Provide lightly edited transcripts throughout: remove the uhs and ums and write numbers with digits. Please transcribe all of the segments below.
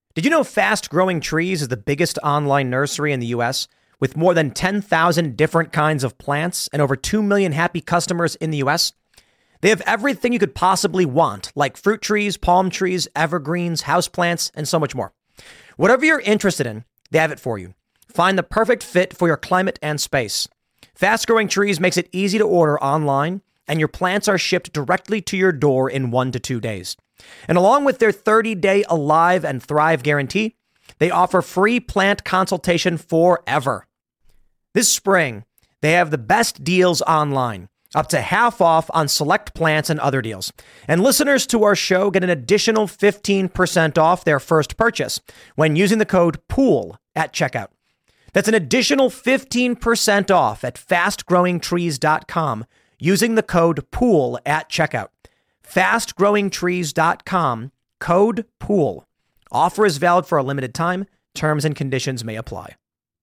Did you know Fast Growing Trees is the biggest online nursery in the U.S. with more than 10,000 different kinds of plants and over 2 million happy customers in the U.S.? They have everything you could possibly want, like fruit trees, palm trees, evergreens, houseplants, and so much more. Whatever you're interested in, they have it for you. Find the perfect fit for your climate and space. Fast Growing Trees makes it easy to order online, and your plants are shipped directly to your door in 1 to 2 days. And along with their 30-day Alive and Thrive guarantee, they offer free plant consultation forever. This spring, they have the best deals online, up to half off on select plants and other deals. And listeners to our show get an additional 15% off their first purchase when using the code POOL at checkout. That's an additional 15% off at fastgrowingtrees.com using the code POOL at checkout. fastgrowingtrees.com, code POOL. Offer is valid for a limited time. Terms and conditions may apply.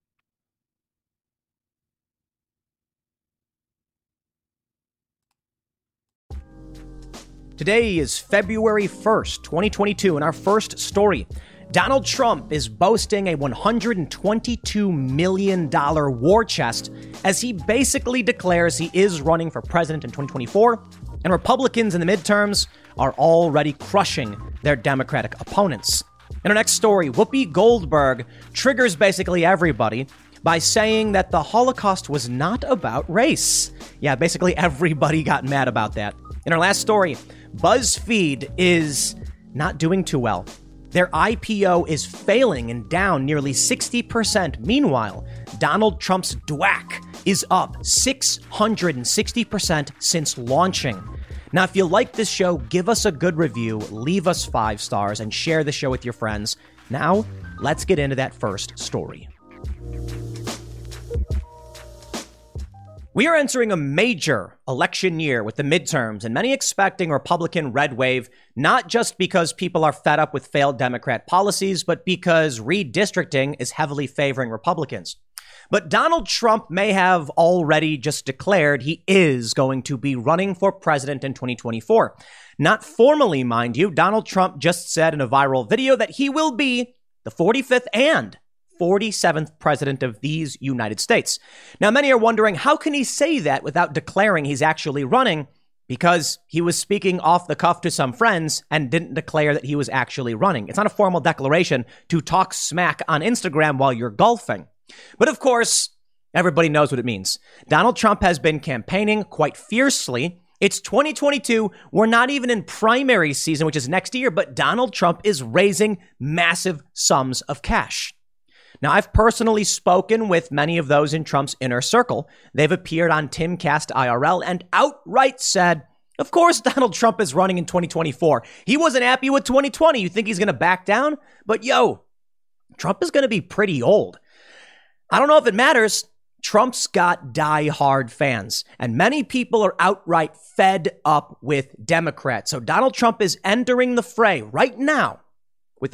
Today is February 1st, 2022, and our first story. Donald Trump is boasting a $122 million war chest as he basically declares he is running for president in 2024, and Republicans in the midterms are already crushing their Democratic opponents. In our next story, Whoopi Goldberg triggers basically everybody by saying that the Holocaust was not about race. Yeah, basically everybody got mad about that. In our last story, BuzzFeed is not doing too well. Their IPO is failing and down nearly 60%. Meanwhile, Donald Trump's DWAC is up 660% since launching. Now, if you like this show, give us a good review, leave us 5 stars, and share the show with your friends. Now, let's get into that first story. We are entering a major election year with the midterms and many expecting a Republican red wave, not just because people are fed up with failed Democrat policies, but because redistricting is heavily favoring Republicans. But Donald Trump may have already just declared he is going to be running for president in 2024. Not formally, mind you. Donald Trump just said in a viral video that he will be the 45th and 47th president of these United States. Now, many are wondering, how can he say that without declaring he's actually running? Because he was speaking off the cuff to some friends and didn't declare that he was actually running. It's not a formal declaration to talk smack on Instagram while you're golfing. But of course, everybody knows what it means. Donald Trump has been campaigning quite fiercely. It's 2022. We're not even in primary season, which is next year, but Donald Trump is raising massive sums of cash. Now, I've personally spoken with many of those in Trump's inner circle. They've appeared on Timcast IRL and outright said, of course, Donald Trump is running in 2024. He wasn't happy with 2020. You think he's going to back down? But Trump is going to be pretty old. I don't know if it matters. Trump's got die-hard fans, and many people are outright fed up with Democrats. So Donald Trump is entering the fray right now with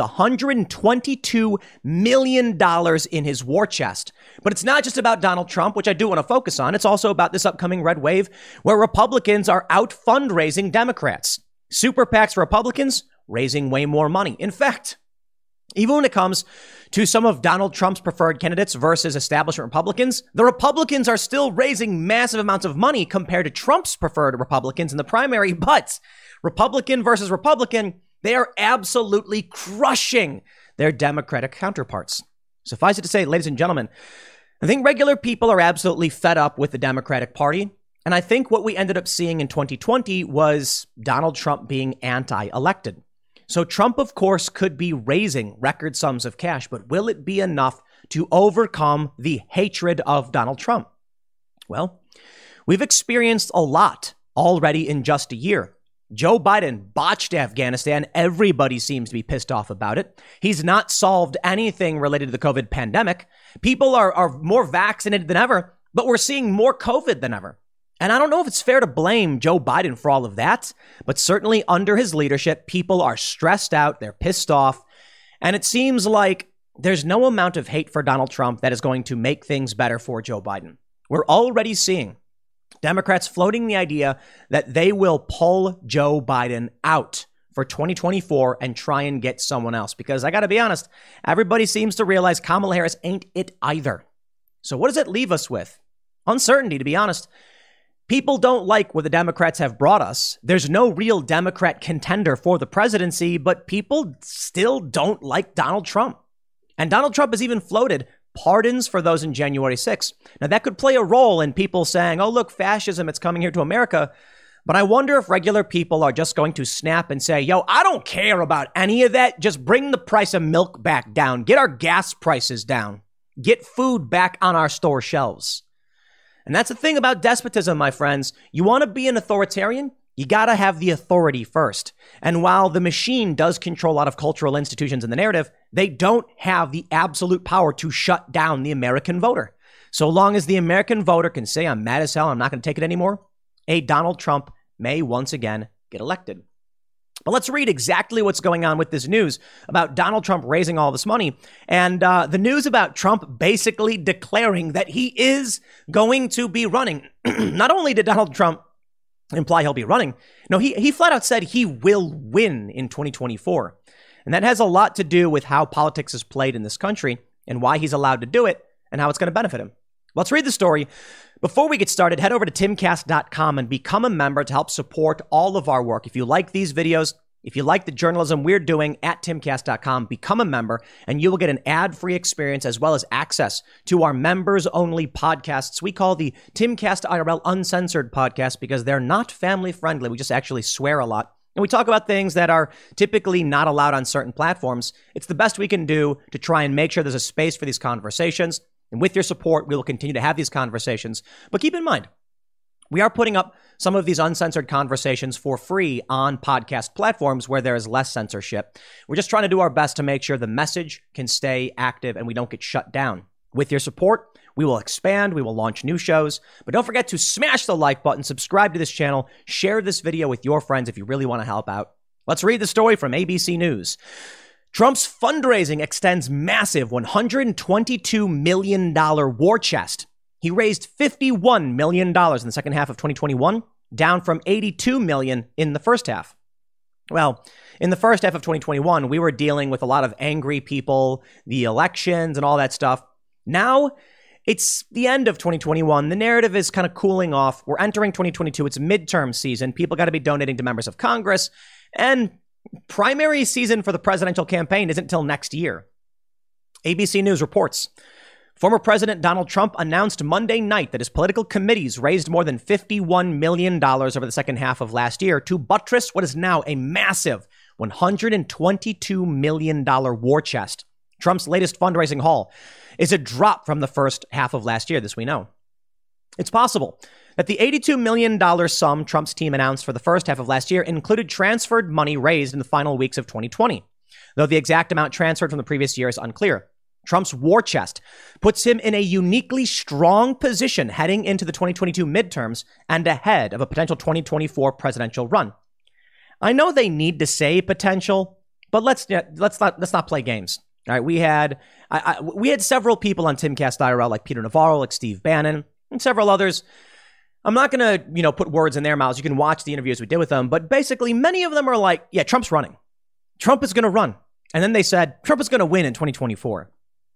$122 million in his war chest. But it's not just about Donald Trump, which I do want to focus on. It's also about this upcoming red wave where Republicans are out fundraising Democrats. Super PACs for Republicans raising way more money. In fact, even when it comes to some of Donald Trump's preferred candidates versus establishment Republicans, the Republicans are still raising massive amounts of money compared to Trump's preferred Republicans in the primary. But Republican versus Republican, they are absolutely crushing their Democratic counterparts. Suffice it to say, ladies and gentlemen, I think regular people are absolutely fed up with the Democratic Party. And I think what we ended up seeing in 2020 was Donald Trump being anti-elected. So Trump, of course, could be raising record sums of cash, but will it be enough to overcome the hatred of Donald Trump? Well, we've experienced a lot already in just a year. Joe Biden botched Afghanistan. Everybody seems to be pissed off about it. He's not solved anything related to the COVID pandemic. People are more vaccinated than ever, but we're seeing more COVID than ever. And I don't know if it's fair to blame Joe Biden for all of that, but certainly under his leadership, people are stressed out. They're pissed off. And it seems like there's no amount of hate for Donald Trump that is going to make things better for Joe Biden. We're already seeing Democrats floating the idea that they will pull Joe Biden out for 2024 and try and get someone else. Because I got to be honest, everybody seems to realize Kamala Harris ain't it either. So what does it leave us with? Uncertainty, to be honest. People don't like what the Democrats have brought us. There's no real Democrat contender for the presidency, but people still don't like Donald Trump. And Donald Trump has even floated pardons for those in January 6th. Now, that could play a role in people saying, oh, look, fascism, it's coming here to America. But I wonder if regular people are just going to snap and say, yo, I don't care about any of that. Just bring the price of milk back down. Get our gas prices down. Get food back on our store shelves. And that's the thing about despotism, my friends. You want to be an authoritarian? You got to have the authority first. And while the machine does control a lot of cultural institutions in the narrative, they don't have the absolute power to shut down the American voter. So long as the American voter can say, I'm mad as hell, I'm not going to take it anymore, a Donald Trump may once again get elected. But let's read exactly what's going on with this news about Donald Trump raising all this money and the news about Trump basically declaring that he is going to be running. Not only did Donald Trump imply he'll be running, no, he flat out said he will win in 2024. And that has a lot to do with how politics is played in this country and why he's allowed to do it and how it's going to benefit him. Let's read the story. Before we get started, head over to timcast.com and become a member to help support all of our work. If you like these videos, if you like the journalism we're doing at timcast.com, become a member and you will get an ad-free experience as well as access to our members-only podcasts. We call the Timcast IRL Uncensored podcast because they're not family-friendly. We just actually swear a lot. And we talk about things that are typically not allowed on certain platforms. It's the best we can do to try and make sure there's a space for these conversations. And with your support, we will continue to have these conversations. But keep in mind, we are putting up some of these uncensored conversations for free on podcast platforms where there is less censorship. We're just trying to do our best to make sure the message can stay active and we don't get shut down. With your support, we will expand, we will launch new shows. But don't forget to smash the like button, subscribe to this channel, share this video with your friends if you really want to help out. Let's read the story from ABC News. Trump's fundraising extends massive $122 million war chest. He raised $51 million in the second half of 2021, down from $82 million in the first half. Well, in the first half of 2021, we were dealing with a lot of angry people, the elections and all that stuff. Now, it's the end of 2021. The narrative is kind of cooling off. We're entering 2022. It's midterm season. People got to be donating to members of Congress. And primary season for the presidential campaign isn't until next year. ABC News reports, former President Donald Trump announced Monday night that his political committees raised more than $51 million over the second half of last year to buttress what is now a massive $122 million war chest. Trump's latest fundraising haul is a drop from the first half of last year, this we know. It's possible that the $82 million sum Trump's team announced for the first half of last year included transferred money raised in the final weeks of 2020, though the exact amount transferred from the previous year is unclear. Trump's war chest puts him in a uniquely strong position heading into the 2022 midterms and ahead of a potential 2024 presidential run. I know they need to say potential, but let's not play games. All right, we had several people on Timcast IRL like Peter Navarro, like Steve Bannon, and several others. I'm not going to, put words in their mouths. You can watch the interviews we did with them. But basically, many of them are like, yeah, Trump's running. Trump is going to run. And then they said, Trump is going to win in 2024.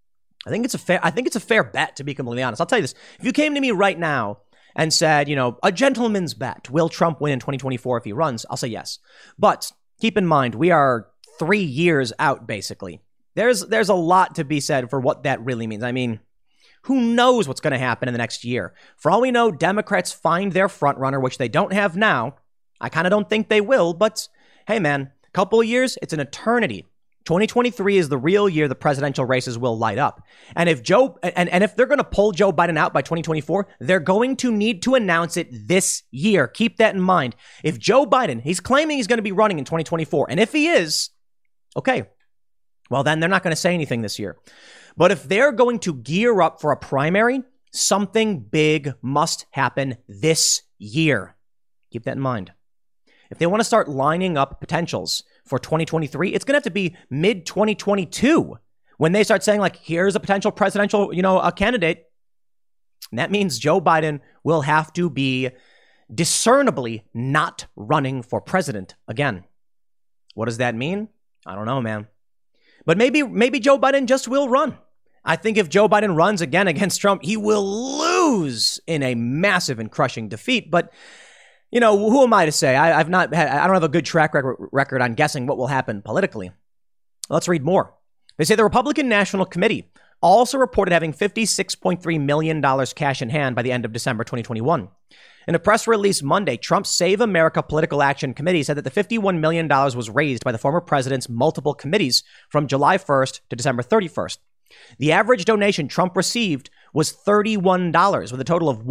I think it's a fair bet, to be completely honest. I'll tell you this. If you came to me right now and said, a gentleman's bet, will Trump win in 2024 if he runs? I'll say yes. But keep in mind, we are 3 years out, basically. There's a lot to be said for what that really means. I mean, who knows what's going to happen in the next year? For all we know, Democrats find their frontrunner, which they don't have now. I kind of don't think they will, but hey, man, a couple of years, it's an eternity. 2023 is the real year the presidential races will light up. And if if they're going to pull Joe Biden out by 2024, they're going to need to announce it this year. Keep that in mind. If Joe Biden, he's claiming he's going to be running in 2024, and if he is, okay, well, then they're not going to say anything this year. But if they're going to gear up for a primary, something big must happen this year. Keep that in mind. If they want to start lining up potentials for 2023, it's going to have to be mid-2022 when they start saying, like, here's a potential presidential, a candidate. And that means Joe Biden will have to be discernibly not running for president again. What does that mean? I don't know, man. But maybe Joe Biden just will run. I think if Joe Biden runs again against Trump, he will lose in a massive and crushing defeat. But, you know, who am I to say? I don't have a good track record on guessing what will happen politically. Let's read more. They say the Republican National Committee also reported having $56.3 million cash in hand by the end of December 2021. In a press release Monday, Trump's Save America Political Action Committee said that the $51 million was raised by the former president's multiple committees from July 1st to December 31st. The average donation Trump received was $31, with a total of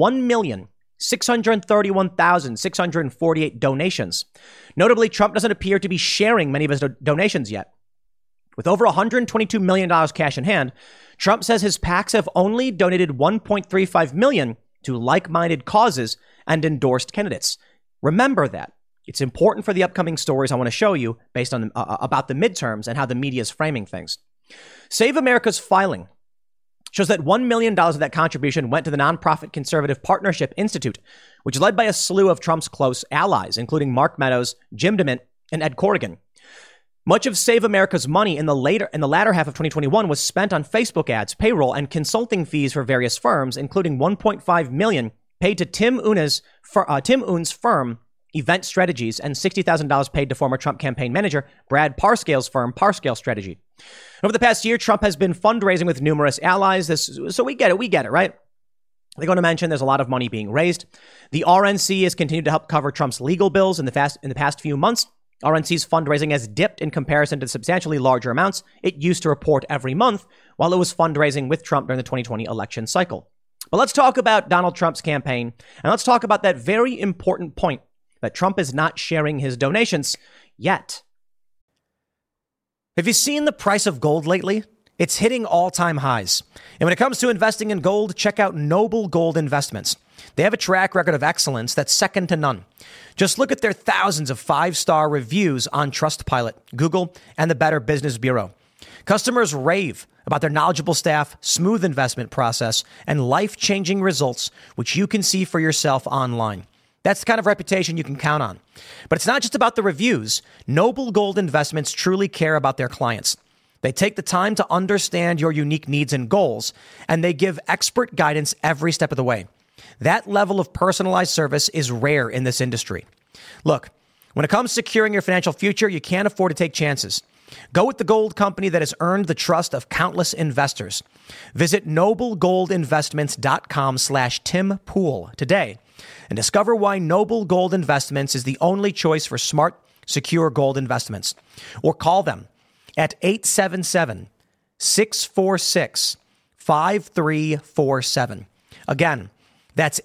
1,631,648 donations. Notably, Trump doesn't appear to be sharing many of his donations yet. With over $122 million cash in hand, Trump says his PACs have only donated $1.35 million to like-minded causes and endorsed candidates. Remember that. It's important for the upcoming stories I want to show you based on about the midterms and how the media is framing things. Save America's filing shows that $1 million of that contribution went to the nonprofit Conservative Partnership Institute, which is led by a slew of Trump's close allies, including Mark Meadows, Jim DeMint, and Ed Corrigan. Much of Save America's money in the latter half of 2021 was spent on Facebook ads, payroll, and consulting fees for various firms, including $1.5 million paid to Tim Un's firm, Event Strategies, and $60,000 paid to former Trump campaign manager Brad Parscale's firm, Parscale Strategy. Over the past year, Trump has been fundraising with numerous allies. So we get it, right? They're going to mention there's a lot of money being raised. The RNC has continued to help cover Trump's legal bills in the past few months. RNC's fundraising has dipped in comparison to substantially larger amounts it used to report every month while it was fundraising with Trump during the 2020 election cycle. But let's talk about Donald Trump's campaign, and let's talk about that very important point that Trump is not sharing his donations yet. Have you seen the price of gold lately? It's hitting all-time highs. And when it comes to investing in gold, check out Noble Gold Investments. They have a track record of excellence that's second to none. Just look at their thousands of five-star reviews on Trustpilot, Google, and the Better Business Bureau. Customers rave about their knowledgeable staff, smooth investment process, and life-changing results, which you can see for yourself online. That's the kind of reputation you can count on. But it's not just about the reviews. Noble Gold Investments truly care about their clients. They take the time to understand your unique needs and goals, and they give expert guidance every step of the way. That level of personalized service is rare in this industry. Look, when it comes to securing your financial future, you can't afford to take chances. Go with the gold company that has earned the trust of countless investors. Visit noblegoldinvestments.com/Tim Pool today and discover why Noble Gold Investments is the only choice for smart, secure gold investments. Or call them at 877-646-5347. Again, that's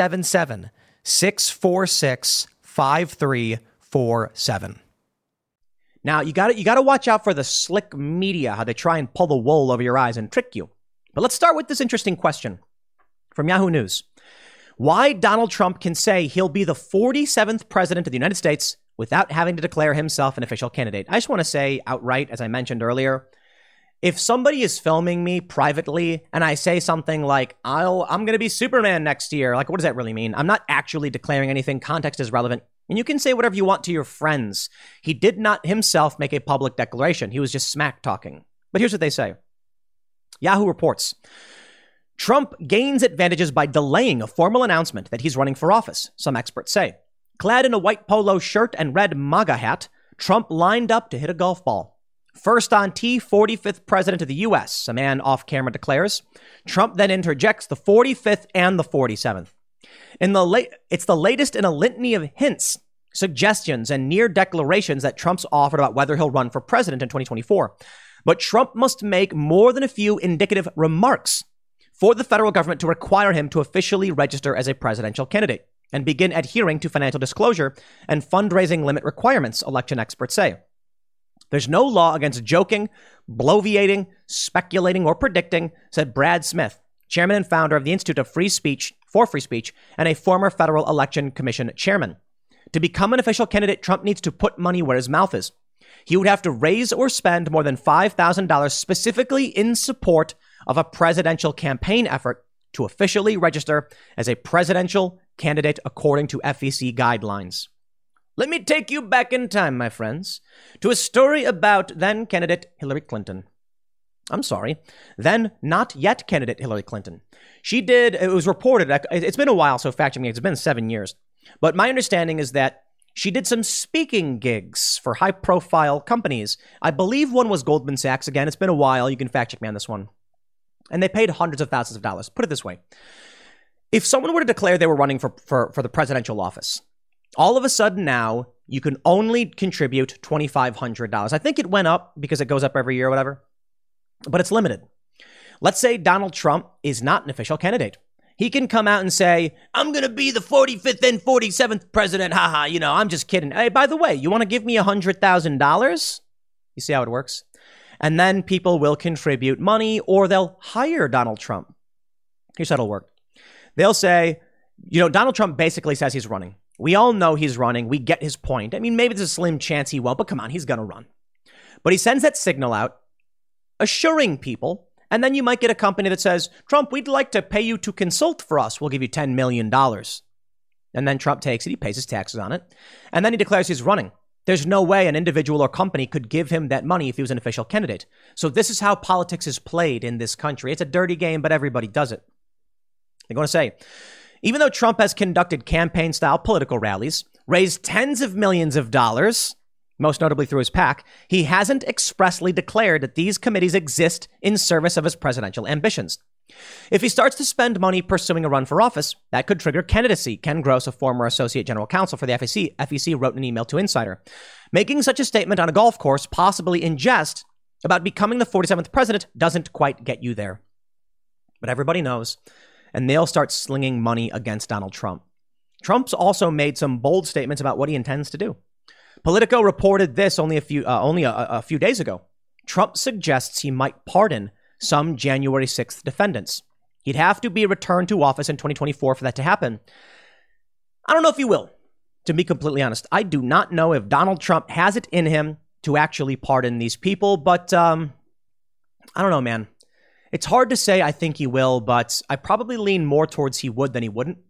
877-646-5347. Now, you got to watch out for the slick media, how they try and pull the wool over your eyes and trick you. But let's start with this interesting question from Yahoo News. Why Donald Trump can say he'll be the 47th president of the United States without having to declare himself an official candidate. I just want to say outright, as I mentioned earlier, if somebody is filming me privately and I say something like, I'm going to be Superman next year, like, what does that really mean? I'm not actually declaring anything. Context is relevant. And you can say whatever you want to your friends. He did not himself make a public declaration. He was just smack talking. But here's what they say. Yahoo reports, Trump gains advantages by delaying a formal announcement that he's running for office, some experts say. Clad in a white polo shirt and red MAGA hat, Trump lined up to hit a golf ball. First on tee, 45th president of the U.S., a man off camera declares. Trump then interjects the 45th and the 47th. It's the latest in a litany of hints, suggestions, and near declarations that Trump's offered about whether he'll run for president in 2024. But Trump must make more than a few indicative remarks for the federal government to require him to officially register as a presidential candidate and begin adhering to financial disclosure and fundraising limit requirements, election experts say. There's no law against joking, bloviating, speculating, or predicting, said Brad Smith, chairman and founder of the Institute of Free Speech and a former Federal Election Commission chairman. To become an official candidate, Trump needs to put money where his mouth is. He would have to raise or spend more than $5,000 specifically in support of a presidential campaign effort to officially register as a presidential candidate according to FEC guidelines. Let me take you back in time, my friends, to a story about then candidate Hillary Clinton. I'm sorry, then not yet candidate Hillary Clinton. It was reported, it's been a while, so fact check me, it's been 7 years. But my understanding is that she did some speaking gigs for high-profile companies. I believe one was Goldman Sachs. Again, it's been a while. You can fact check me on this one. And they paid hundreds of thousands of dollars. Put it this way. If someone were to declare they were running for the presidential office, all of a sudden now you can only contribute $2,500. I think it went up because it goes up every year or whatever, but it's limited. Let's say Donald Trump is not an official candidate. He can come out and say, I'm going to be the 45th and 47th president. Haha, I'm just kidding. Hey, by the way, you want to give me $100,000? You see how it works? And then people will contribute money or they'll hire Donald Trump. Here's how it'll work. They'll say, Donald Trump basically says he's running. We all know he's running. We get his point. I mean, maybe there's a slim chance he won't, but come on, he's going to run. But he sends that signal out, assuring people. And then you might get a company that says, Trump, we'd like to pay you to consult for us. We'll give you $10 million. And then Trump takes it. He pays his taxes on it. And then he declares he's running. There's no way an individual or company could give him that money if he was an official candidate. So this is how politics is played in this country. It's a dirty game, but everybody does it. They're going to say, even though Trump has conducted campaign-style political rallies, raised tens of millions of dollars, most notably through his PAC, he hasn't expressly declared that these committees exist in service of his presidential ambitions. If he starts to spend money pursuing a run for office, that could trigger candidacy. Ken Gross, a former associate general counsel for the FEC, wrote in an email to Insider. Making such a statement on a golf course, possibly in jest, about becoming the 47th president doesn't quite get you there. But everybody knows, and they'll start slinging money against Donald Trump. Trump's also made some bold statements about what he intends to do. Politico reported this only a few days ago. Trump suggests he might pardon some January 6th defendants. He'd have to be returned to office in 2024 for that to happen. I don't know if he will, to be completely honest. I do not know if Donald Trump has it in him to actually pardon these people, but I don't know, man. It's hard to say I think he will, but I probably lean more towards he would than he wouldn't.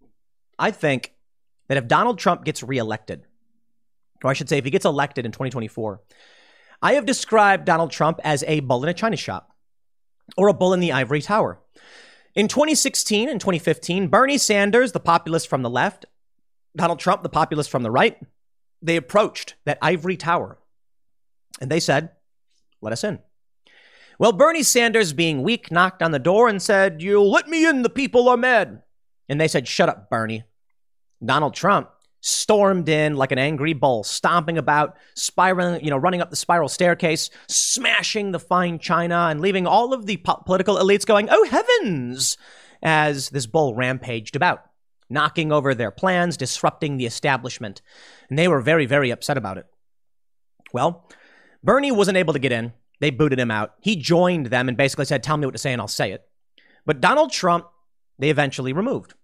I think that if Donald Trump gets reelected, or I should say if he gets elected in 2024, I have described Donald Trump as a bull in a china shop or a bull in the ivory tower. In 2016 and 2015, Bernie Sanders, the populist from the left, Donald Trump, the populist from the right, they approached that ivory tower and they said, let us in. Well, Bernie Sanders, being weak, knocked on the door and said, "You'll let me in, the people are mad." And they said, "Shut up, Bernie." Donald Trump stormed in like an angry bull, stomping about, spiraling, running up the spiral staircase, smashing the fine china and leaving all of the political elites going, "Oh heavens," as this bull rampaged about, knocking over their plans, disrupting the establishment. And they were very, very upset about it. Well, Bernie wasn't able to get in. They booted him out. He joined them and basically said, "Tell me what to say and I'll say it." But Donald Trump, they eventually removed.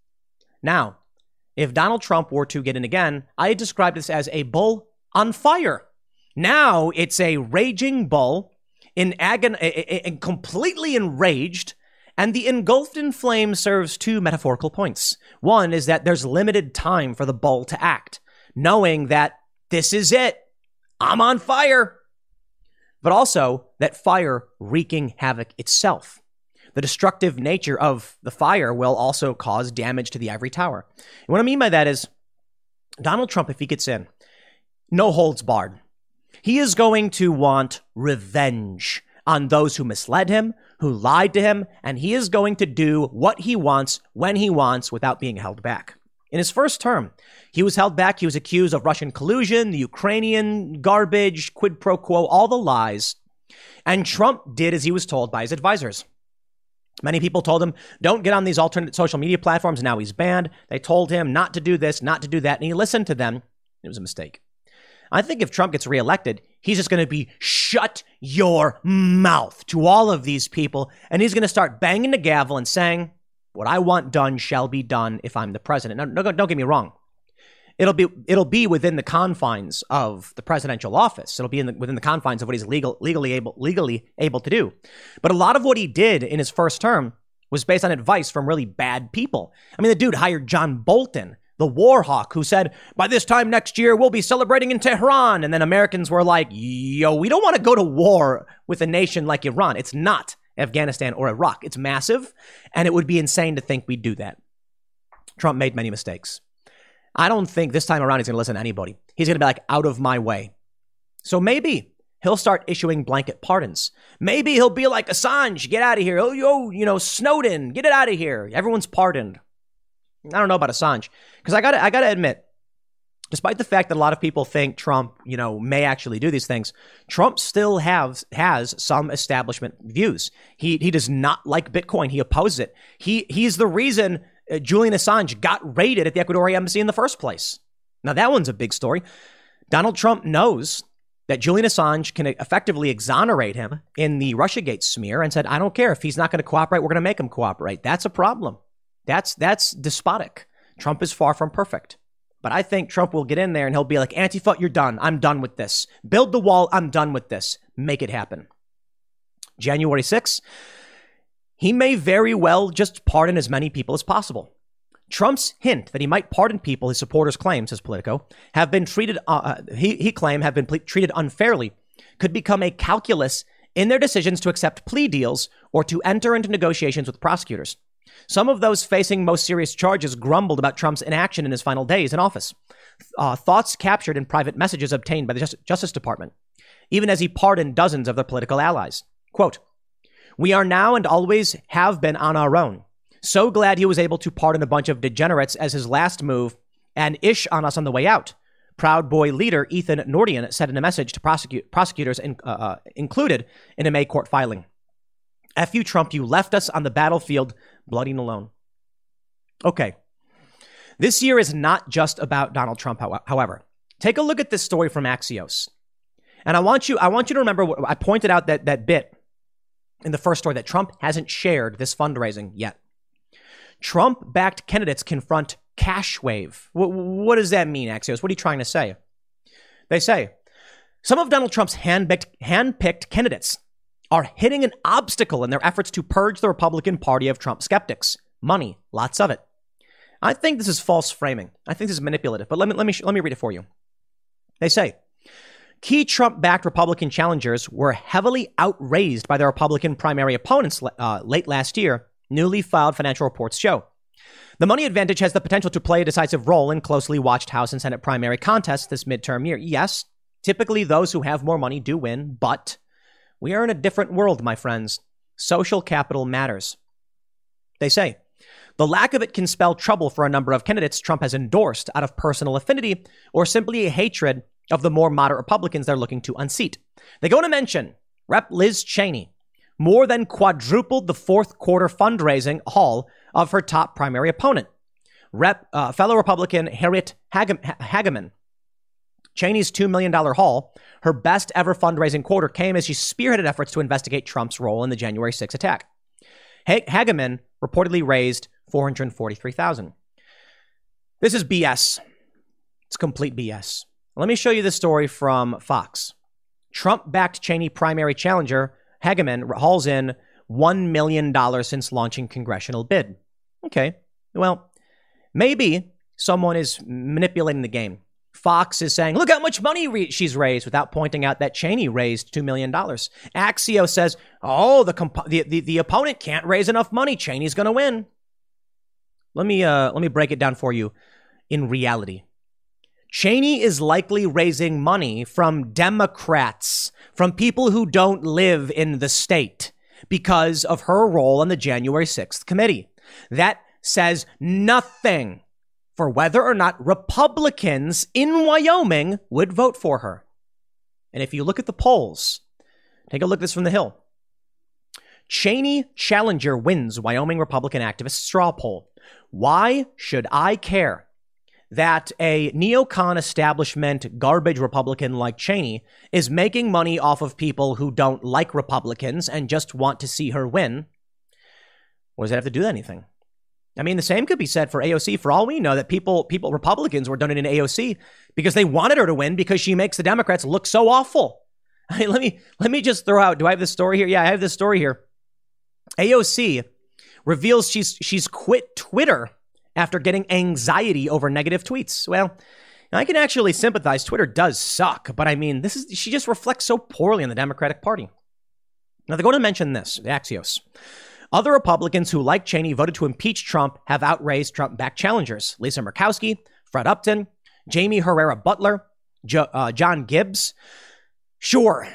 Now, if Donald Trump were to get in again, I described this as a bull on fire. Now it's a raging bull in completely enraged, and the engulfed in flames serves two metaphorical points. One is that there's limited time for the bull to act, knowing that this is it. I'm on fire. But also that fire wreaking havoc itself. The destructive nature of the fire will also cause damage to the ivory tower. And what I mean by that is Donald Trump, if he gets in, no holds barred. He is going to want revenge on those who misled him, who lied to him, and he is going to do what he wants, when he wants, without being held back. In his first term, he was held back. He was accused of Russian collusion, the Ukrainian garbage, quid pro quo, all the lies. And Trump did as he was told by his advisors. Many people told him, don't get on these alternate social media platforms. Now he's banned. They told him not to do this, not to do that. And he listened to them. It was a mistake. I think if Trump gets reelected, he's just going to be shut your mouth to all of these people. And he's going to start banging the gavel and saying, what I want done shall be done if I'm the president. Now, don't get me wrong. It'll be within the confines of the presidential office. It'll be within the confines of what he's legally able to do. But a lot of what he did in his first term was based on advice from really bad people. I mean, the dude hired John Bolton, the war hawk who said, by this time next year, we'll be celebrating in Tehran. And then Americans were like, yo, we don't want to go to war with a nation like Iran. It's not Afghanistan or Iraq. It's massive. And it would be insane to think we'd do that. Trump made many mistakes. I don't think this time around he's going to listen to anybody. He's going to be like, out of my way. So maybe he'll start issuing blanket pardons. Maybe he'll be like, Assange, get out of here. Oh, Snowden, get it out of here. Everyone's pardoned. I don't know about Assange, because I gotta admit, despite the fact that a lot of people think Trump, may actually do these things, Trump still has some establishment views. He does not like Bitcoin. He opposes it. He's the reason Julian Assange got raided at the Ecuadorian embassy in the first place. Now that one's a big story. Donald Trump knows that Julian Assange can effectively exonerate him in the Russiagate smear and said, I don't care if he's not going to cooperate. We're going to make him cooperate. That's a problem. That's despotic. Trump is far from perfect. But I think Trump will get in there and he'll be like, Antifa, you're done. I'm done with this. Build the wall. I'm done with this. Make it happen. January 6th, he may very well just pardon as many people as possible. Trump's hint that he might pardon people his supporters claim, says Politico, have been treated, he claimed have been treated unfairly, could become a calculus in their decisions to accept plea deals or to enter into negotiations with prosecutors. Some of those facing most serious charges grumbled about Trump's inaction in his final days in office. Thoughts captured in private messages obtained by the Justice Department, even as he pardoned dozens of their political allies. Quote, we are now and always have been on our own. So glad he was able to pardon a bunch of degenerates as his last move and ish on us on the way out. Proud Boy leader Ethan Nordian said in a message to prosecutors included in a May court filing. F you, Trump, you left us on the battlefield bloody and alone. Okay. This year is not just about Donald Trump, however. Take a look at this story from Axios. And I want you to remember what I pointed out that bit in the first story that Trump hasn't shared this fundraising yet. Trump-backed candidates confront cash wave. What does that mean, Axios? What are you trying to say? They say, some of Donald Trump's hand-picked candidates are hitting an obstacle in their efforts to purge the Republican Party of Trump skeptics. Money, lots of it. I think this is false framing. I think this is manipulative, but let me read it for you. They say, key Trump-backed Republican challengers were heavily outraised by their Republican primary opponents late last year, newly filed financial reports show. The money advantage has the potential to play a decisive role in closely watched House and Senate primary contests this midterm year. Yes, typically those who have more money do win, but we are in a different world, my friends. Social capital matters. They say, the lack of it can spell trouble for a number of candidates Trump has endorsed out of personal affinity or simply a hatred of the more moderate Republicans they're looking to unseat. They go to mention Rep. Liz Cheney more than quadrupled the fourth quarter fundraising haul of her top primary opponent, fellow Republican Harriet Hageman. Cheney's $2 million haul, her best ever fundraising quarter, came as she spearheaded efforts to investigate Trump's role in the January 6th attack. Hageman reportedly raised $443,000. This is BS. It's complete BS. Let me show you this story from Fox. Trump-backed Cheney primary challenger Hageman hauls in $1 million since launching congressional bid. Okay, well, maybe someone is manipulating the game. Fox is saying, look how much money she's raised without pointing out that Cheney raised $2 million. Axios says, oh, the opponent can't raise enough money. Cheney's going to win. Let me break it down for you in reality. Cheney is likely raising money from Democrats, from people who don't live in the state because of her role on the January 6th committee. That says nothing for whether or not Republicans in Wyoming would vote for her. And if you look at the polls, take a look at this from the Hill. Cheney challenger wins Wyoming Republican activist straw poll. Why should I care that a neocon establishment garbage Republican like Cheney is making money off of people who don't like Republicans and just want to see her win? What does that have to do with anything? I mean, the same could be said for AOC. For all we know, that Republicans were donating to AOC because they wanted her to win because she makes the Democrats look so awful. I mean, let me just throw out. Do I have this story here? Yeah, I have this story here. AOC reveals she's quit Twitter after getting anxiety over negative tweets. Well, I can actually sympathize. Twitter does suck, but I mean, she just reflects so poorly on the Democratic Party. Now, they're going to mention this, the Axios. Other Republicans who, like Cheney, voted to impeach Trump have outraised Trump-backed challengers. Lisa Murkowski, Fred Upton, Jamie Herrera Butler, John Gibbs. Sure.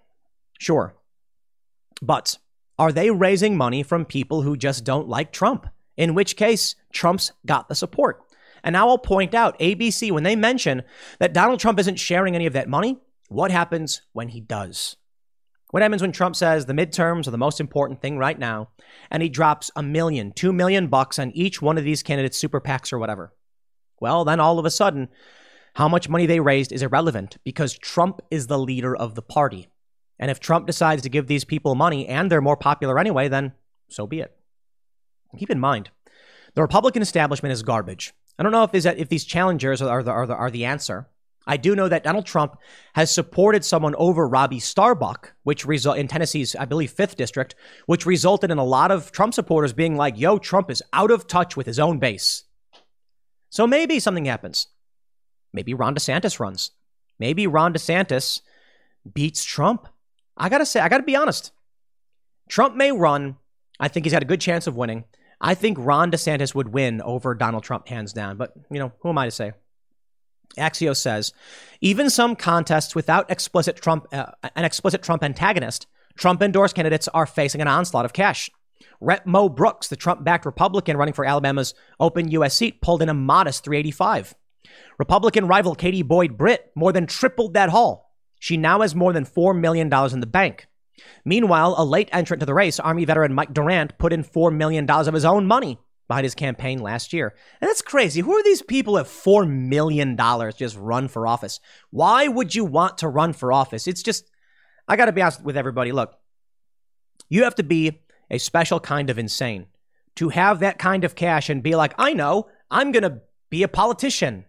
But are they raising money from people who just don't like Trump? In which case, Trump's got the support. And now I'll point out, ABC, when they mention that Donald Trump isn't sharing any of that money, what happens when he does? What happens when Trump says the midterms are the most important thing right now, and he drops $1 million, $2 million on each one of these candidates' super PACs or whatever? Well, then all of a sudden, how much money they raised is irrelevant because Trump is the leader of the party. And if Trump decides to give these people money and they're more popular anyway, then so be it. Keep in mind, the Republican establishment is garbage. I don't know if these challengers are the answer. I do know that Donald Trump has supported someone over Robbie Starbuck, which in Tennessee's, I believe, 5th district, which resulted in a lot of Trump supporters being like, yo, Trump is out of touch with his own base. So maybe something happens. Maybe Ron DeSantis runs. Maybe Ron DeSantis beats Trump. I got to be honest. Trump may run. I think he's got a good chance of winning. I think Ron DeSantis would win over Donald Trump hands down. But, who am I to say? Axios says, even some contests without an explicit Trump antagonist, Trump-endorsed candidates are facing an onslaught of cash. Rep. Mo Brooks, the Trump-backed Republican running for Alabama's open U.S. seat, pulled in a modest $385. Republican rival Katie Boyd Britt more than tripled that haul. She now has more than $4 million in the bank. Meanwhile, a late entrant to the race, Army veteran Mike Durant, put in $4 million of his own money behind his campaign last year. And that's crazy. Who are these people who have $4 million just run for office? Why would you want to run for office? It's just, I got to be honest with everybody. Look, you have to be a special kind of insane to have that kind of cash and be like, I know, I'm going to be a politician.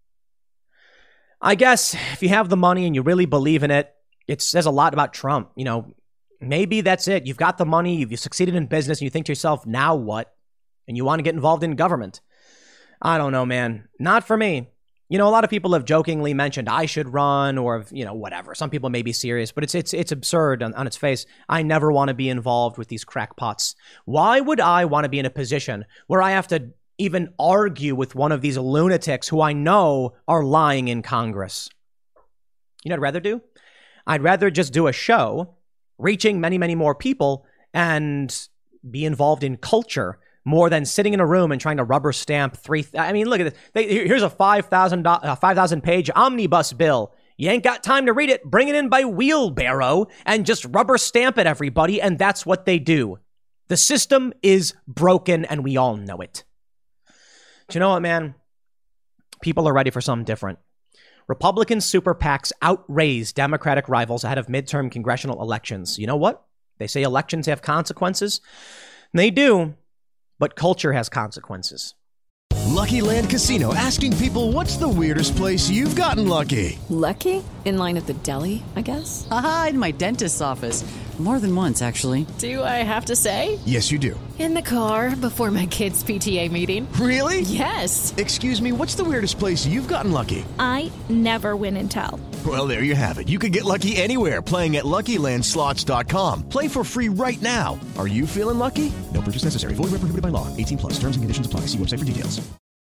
I guess if you have the money and you really believe in it, it says a lot about Trump. Maybe that's it. You've got the money, you've succeeded in business, and you think to yourself, now what? And you want to get involved in government. I don't know, man. Not for me. A lot of people have jokingly mentioned I should run or, whatever. Some people may be serious, but it's absurd on its face. I never want to be involved with these crackpots. Why would I want to be in a position where I have to even argue with one of these lunatics who I know are lying in Congress? You know what I'd rather do? I'd rather just do a show reaching many, many more people and be involved in culture more than sitting in a room and trying to rubber stamp look at this. Here's a 5,000 page omnibus bill. You ain't got time to read it. Bring it in by wheelbarrow and just rubber stamp it, everybody. And that's what they do. The system is broken and we all know it. Do you know what, man? People are ready for something different. Republican super PACs outraise Democratic rivals ahead of midterm congressional elections. You know what? They say elections have consequences. They do. But culture has consequences. Lucky Land Casino, asking people, what's the weirdest place you've gotten lucky? Lucky? In line at the deli, I guess? Aha, in my dentist's office. More than once, actually. Do I have to say? Yes, you do. In the car before my kids' PTA meeting. Really? Yes. Excuse me, what's the weirdest place you've gotten lucky? I never win and tell. Well, there you have it. You can get lucky anywhere, playing at LuckyLandSlots.com. Play for free right now. Are you feeling lucky? No purchase necessary. Void where prohibited by law. 18 plus. Terms and conditions apply. See website for details.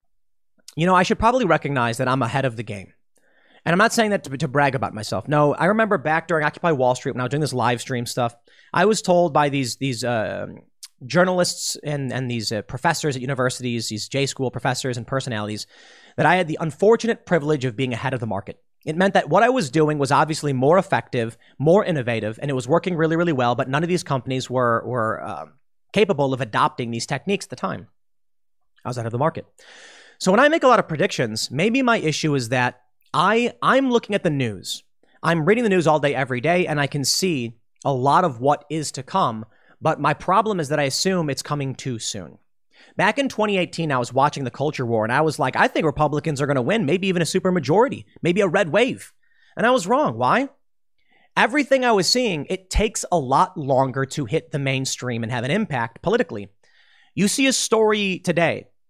I should probably recognize that I'm ahead of the game. And I'm not saying that to brag about myself. No, I remember back during Occupy Wall Street when I was doing this live stream stuff, I was told by these journalists and these professors at universities, these J-school professors and personalities, that I had the unfortunate privilege of being ahead of the market. It meant that what I was doing was obviously more effective, more innovative, and it was working really, really well. But none of these companies were capable of adopting these techniques at the time. I was ahead of the market. So when I make a lot of predictions, maybe my issue is that I'm looking at the news. I'm reading the news all day, every day, and I can see a lot of what is to come. But my problem is that I assume it's coming too soon. Back in 2018, I was watching the culture war, and I was like, I think Republicans are going to win, maybe even a supermajority, maybe a red wave. And I was wrong. Why? Everything I was seeing, it takes a lot longer to hit the mainstream and have an impact politically. You see a story today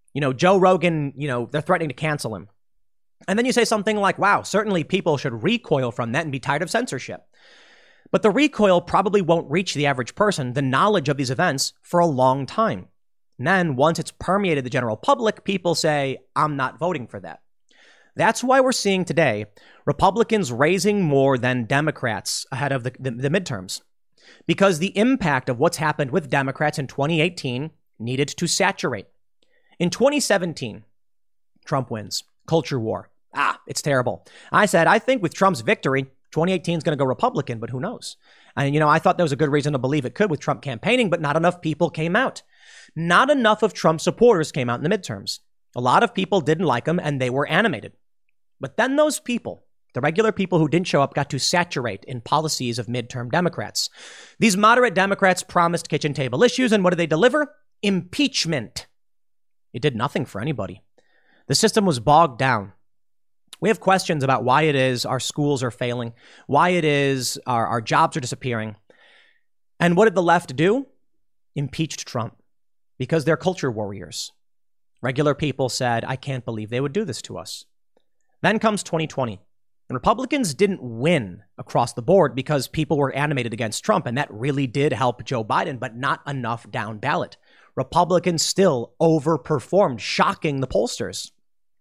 Joe Rogan, they're threatening to cancel him. And then you say something like, wow, certainly people should recoil from that and be tired of censorship. But the recoil probably won't reach the average person, the knowledge of these events, for a long time. And then once it's permeated the general public, people say, I'm not voting for that. That's why we're seeing today Republicans raising more than Democrats ahead of the midterms. Because the impact of what's happened with Democrats in 2018 needed to saturate. In 2017, Trump wins. Culture war. It's terrible. I said, I think with Trump's victory, 2018 is going to go Republican, but who knows? And, I thought there was a good reason to believe it could with Trump campaigning, but not enough people came out. Not enough of Trump supporters came out in the midterms. A lot of people didn't like him and they were animated. But then those people, the regular people who didn't show up, got to saturate in policies of midterm Democrats. These moderate Democrats promised kitchen table issues, and what did they deliver? Impeachment. It did nothing for anybody. The system was bogged down. We have questions about why it is our schools are failing, why it is our jobs are disappearing. And what did the left do? Impeached Trump because they're culture warriors. Regular people said, I can't believe they would do this to us. Then comes 2020. And Republicans didn't win across the board because people were animated against Trump, and that really did help Joe Biden, but not enough down ballot. Republicans still overperformed, shocking the pollsters.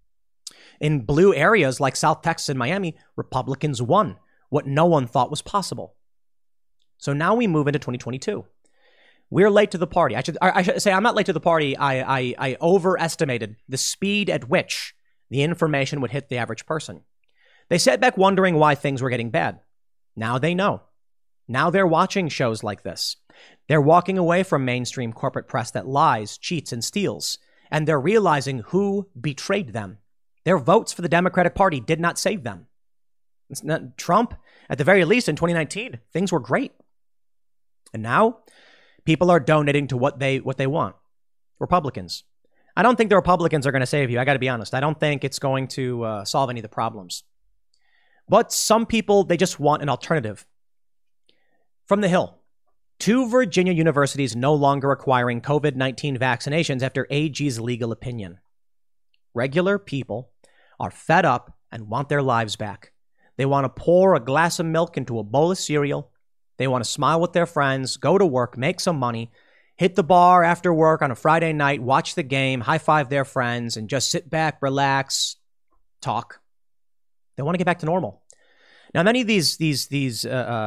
In blue areas like South Texas and Miami, Republicans won what no one thought was possible. So now we move into 2022. We're late to the party. I should say I'm not late to the party. I overestimated the speed at which the information would hit the average person. They sat back wondering why things were getting bad. Now they know. Now they're watching shows like this. They're walking away from mainstream corporate press that lies, cheats, and steals. And they're realizing who betrayed them. Their votes for the Democratic Party did not save them. It's not Trump, at the very least in 2019, things were great. And now people are donating to what they want. Republicans. I don't think the Republicans are going to save you. I got to be honest. I don't think it's going to solve any of the problems. But some people, they just want an alternative. From the Hill. 2 Virginia universities no longer requiring COVID-19 vaccinations after AG's legal opinion. Regular people are fed up and want their lives back. They want to pour a glass of milk into a bowl of cereal. They want to smile with their friends, go to work, make some money, hit the bar after work on a Friday night, watch the game, high-five their friends, and just sit back, relax, talk. They want to get back to normal. Now, many of these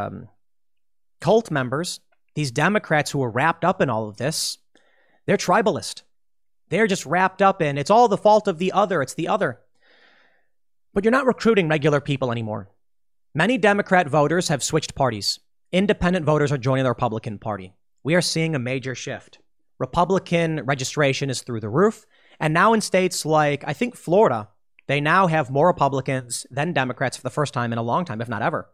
cult members, these Democrats who are wrapped up in all of this, they're tribalist. They're just wrapped up in, it's all the fault of the other. It's the other. But you're not recruiting regular people anymore. Many Democrat voters have switched parties. Independent voters are joining the Republican Party. We are seeing a major shift. Republican registration is through the roof. And now in states like, I think, Florida, they now have more Republicans than Democrats for the first time in a long time, if not ever.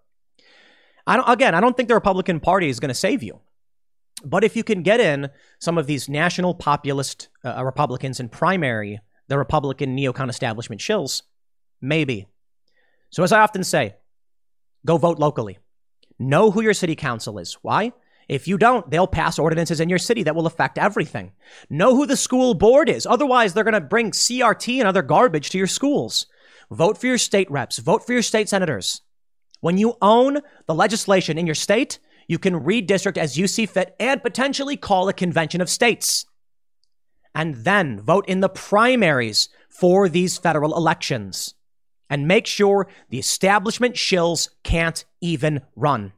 I don't think the Republican Party is going to save you. But if you can get in some of these national populist Republicans and primary the Republican neocon establishment shills, maybe. So as I often say, go vote locally. Know who your city council is. Why? If you don't, they'll pass ordinances in your city that will affect everything. Know who the school board is. Otherwise, they're going to bring CRT and other garbage to your schools. Vote for your state reps. Vote for your state senators. When you own the legislation in your state, you can redistrict as you see fit and potentially call a convention of states. And then vote in the primaries for these federal elections. And make sure the establishment shills can't even run.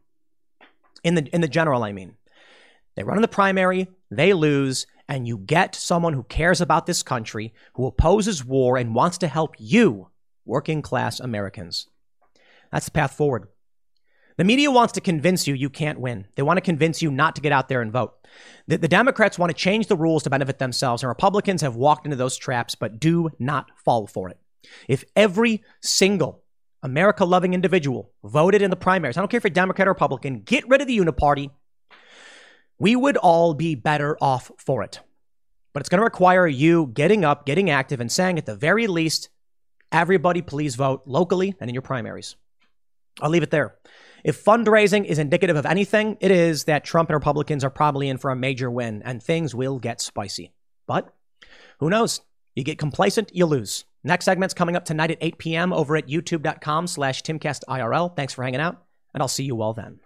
In the general, I mean. They run in the primary, they lose, and you get someone who cares about this country, who opposes war and wants to help you, working class Americans. That's the path forward. The media wants to convince you can't win. They want to convince you not to get out there and vote. The Democrats want to change the rules to benefit themselves, and Republicans have walked into those traps, but do not fall for it. If every single America-loving individual voted in the primaries, I don't care if you're Democrat or Republican, get rid of the uniparty, we would all be better off for it. But it's going to require you getting up, getting active, and saying at the very least, everybody please vote locally and in your primaries. I'll leave it there. If fundraising is indicative of anything, it is that Trump and Republicans are probably in for a major win and things will get spicy. But who knows? You get complacent, you lose. Next segment's coming up tonight at 8 p.m. over at youtube.com/TimcastIRL. Thanks for hanging out, and I'll see you all then.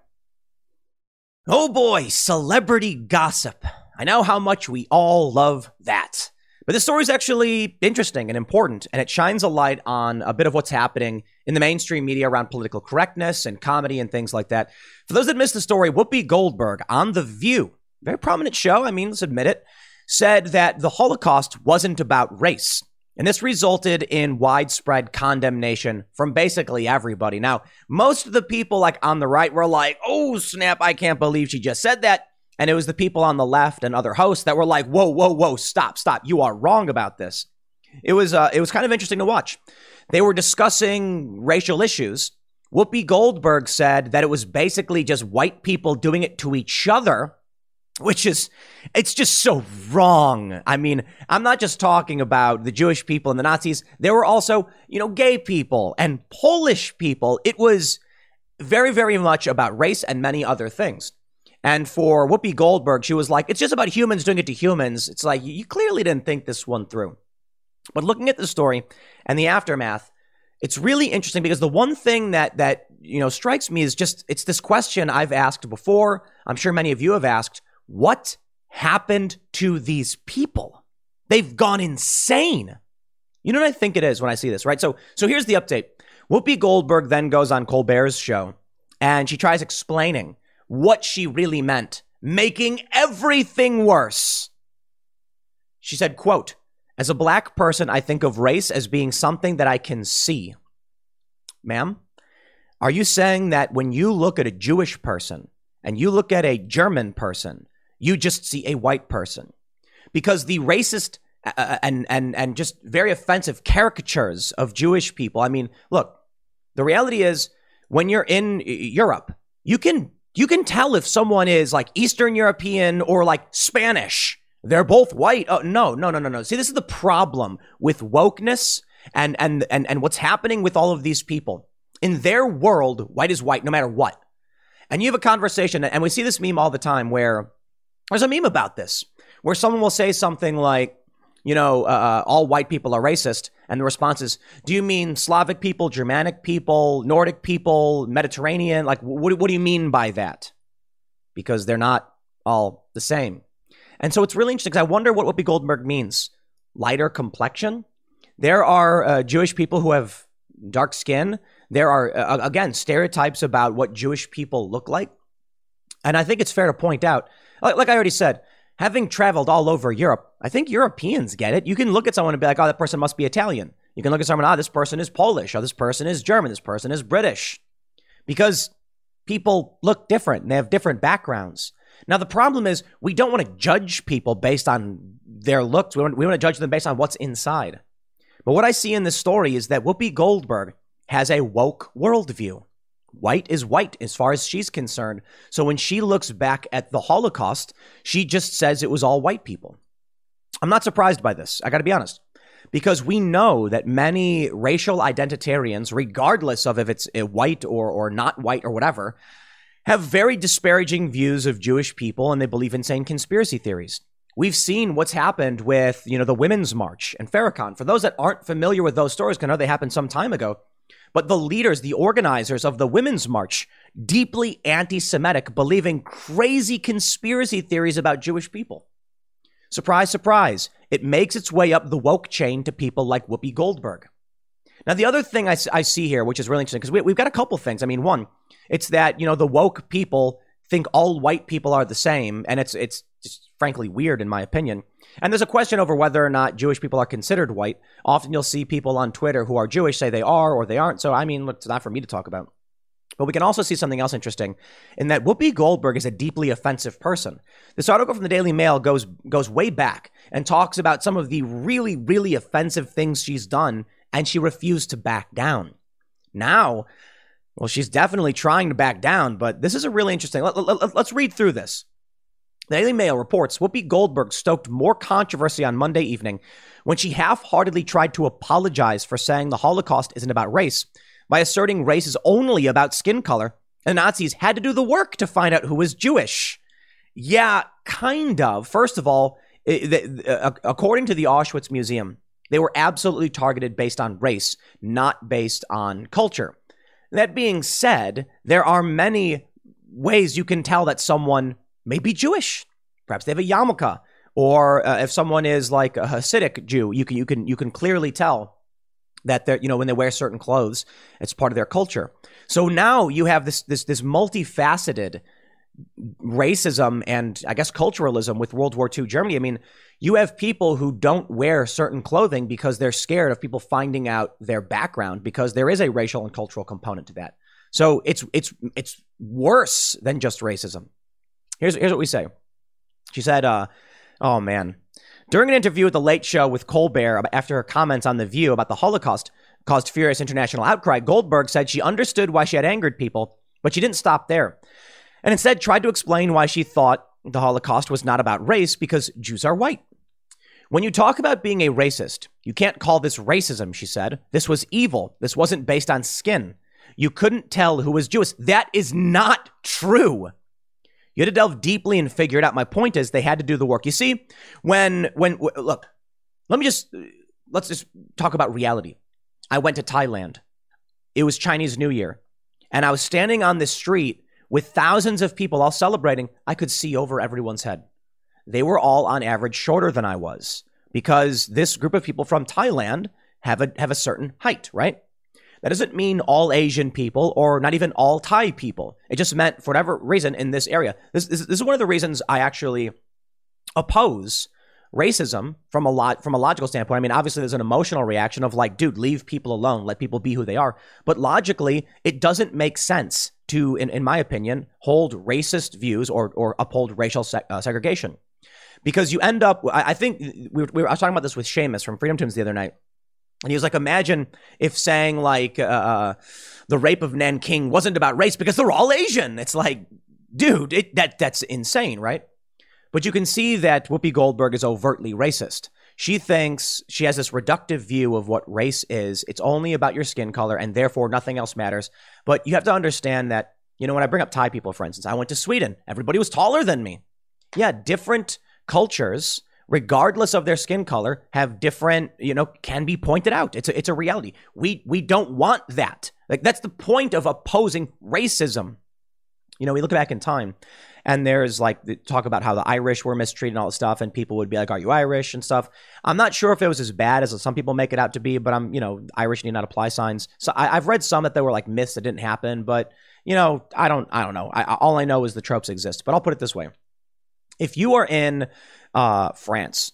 Oh boy, celebrity gossip. I know how much we all love that. But this story is actually interesting and important, and it shines a light on a bit of what's happening in the mainstream media around political correctness and comedy and things like that. For those that missed the story, Whoopi Goldberg on The View, very prominent show, let's admit it, said that the Holocaust wasn't about race. And this resulted in widespread condemnation from basically everybody. Now, most of the people on the right were like, oh, snap, I can't believe she just said that. And it was the people on the left and other hosts that were like, whoa, stop. You are wrong about this. It was kind of interesting to watch. They were discussing racial issues. Whoopi Goldberg said that it was basically just white people doing it to each other, it's just so wrong. I'm not just talking about the Jewish people and the Nazis. There were also, gay people and Polish people. It was very, very much about race and many other things. And for Whoopi Goldberg, she was like, it's just about humans doing it to humans. It's like, you clearly didn't think this one through. But looking at the story and the aftermath, it's really interesting because the one thing that strikes me is it's this question I've asked before. I'm sure many of you have asked, what happened to these people? They've gone insane. You know what I think it is when I see this, right? So here's the update. Whoopi Goldberg then goes on Colbert's show and she tries explaining what she really meant, making everything worse. She said, quote, as a black person, I think of race as being something that I can see. Ma'am, are you saying that when you look at a Jewish person and you look at a German person, you just see a white person? Because the racist and just very offensive caricatures of Jewish people. Look, the reality is when you're in Europe, you can tell if someone is like Eastern European or like Spanish. They're both white. Oh, no. See, this is the problem with wokeness and what's happening with all of these people. In their world, white is white no matter what. And you have a conversation, and we see this meme all the time where there's a meme about this, where someone will say something like, all white people are racist. And the response is, do you mean Slavic people, Germanic people, Nordic people, Mediterranean? Like, what do you mean by that? Because they're not all the same. And so it's really interesting because I wonder what Whoopi Goldberg means. Lighter complexion. There are Jewish people who have dark skin. There are, again, stereotypes about what Jewish people look like. And I think it's fair to point out, like I already said, having traveled all over Europe, I think Europeans get it. You can look at someone and be like, oh, that person must be Italian. You can look at someone, this person is Polish, or this person is German, this person is British. Because people look different and they have different backgrounds. Now, the problem is we don't want to judge people based on their looks. We want to judge them based on what's inside. But what I see in this story is that Whoopi Goldberg has a woke worldview. White is white as far as she's concerned. So when she looks back at the Holocaust, she just says it was all white people. I'm not surprised by this. I got to be honest, because we know that many racial identitarians, regardless of if it's white or not white or whatever, have very disparaging views of Jewish people, and they believe insane conspiracy theories. We've seen what's happened with, the Women's March and Farrakhan. For those that aren't familiar with those stories, I know they happened some time ago, but the leaders, the organizers of the Women's March, deeply anti-Semitic, believing crazy conspiracy theories about Jewish people. Surprise, surprise. It makes its way up the woke chain to people like Whoopi Goldberg. Now, the other thing I see here, which is really interesting, because we've got a couple things. One, it's that, the woke people think all white people are the same, and it's just frankly weird in my opinion. And there's a question over whether or not Jewish people are considered white. Often you'll see people on Twitter who are Jewish say they are or they aren't. So, it's not for me to talk about. But we can also see something else interesting in that Whoopi Goldberg is a deeply offensive person. This article from the Daily Mail goes way back and talks about some of the really, really offensive things she's done, and she refused to back down. Now, well, she's definitely trying to back down, but this is a really interesting. Let's read through this. The Daily Mail reports Whoopi Goldberg stoked more controversy on Monday evening when she half-heartedly tried to apologize for saying the Holocaust isn't about race by asserting race is only about skin color and Nazis had to do the work to find out who was Jewish. Yeah, kind of. First of all, according to the Auschwitz Museum, They were absolutely targeted based on race, not based on culture. That being said, there are many ways you can tell that someone may be Jewish. Perhaps they have a yarmulke, or if someone is like a Hasidic Jew, you can clearly tell that they're, when they wear certain clothes, it's part of their culture. So now you have this multifaceted racism and I guess culturalism with World War II Germany. I mean, you have people who don't wear certain clothing because they're scared of people finding out their background, because there is a racial and cultural component to that. So it's worse than just racism. Here's what we say. She said, oh man, during an interview with The Late Show with Colbert after her comments on The View about the Holocaust caused furious international outcry, Goldberg said she understood why she had angered people, but she didn't stop there, and instead tried to explain why she thought the Holocaust was not about race because Jews are white. When you talk about being a racist, you can't call this racism, she said. This was evil. This wasn't based on skin. You couldn't tell who was Jewish. That is not true. You had to delve deeply and figure it out. My point is they had to do the work. You see, look, let's just talk about reality. I went to Thailand. It was Chinese New Year. And I was standing on this street with thousands of people all celebrating. I could see over everyone's head. They were all on average shorter than I was, because this group of people from Thailand have a certain height, right? That doesn't mean all Asian people or not even all Thai people. It just meant for whatever reason in this area. This is one of the reasons I actually oppose racism from a logical standpoint. I mean, obviously there's an emotional reaction of like, dude, leave people alone, let people be who they are. But logically, it doesn't make sense to, in my opinion, hold racist views or uphold racial segregation. Because you end up, I think I was talking about this with Seamus from Freedom Tunes the other night. And he was like, imagine if saying like the rape of Nanking wasn't about race because they're all Asian. It's like, dude, that's insane, right? But you can see that Whoopi Goldberg is overtly racist. She thinks she has this reductive view of what race is. It's only about your skin color and therefore nothing else matters. But you have to understand that, when I bring up Thai people, for instance, I went to Sweden. Everybody was taller than me. Yeah, different cultures, regardless of their skin color, have different, can be pointed out. It's a reality. We don't want that. Like, that's the point of opposing racism. We look back in time and there's like the talk about how the Irish were mistreated and all this stuff. And people would be like, are you Irish and stuff? I'm not sure if it was as bad as some people make it out to be, but I'm, Irish need not apply signs. So I've read some that there were like myths that didn't happen, but I don't know. All I know is the tropes exist, but I'll put it this way. If you are in France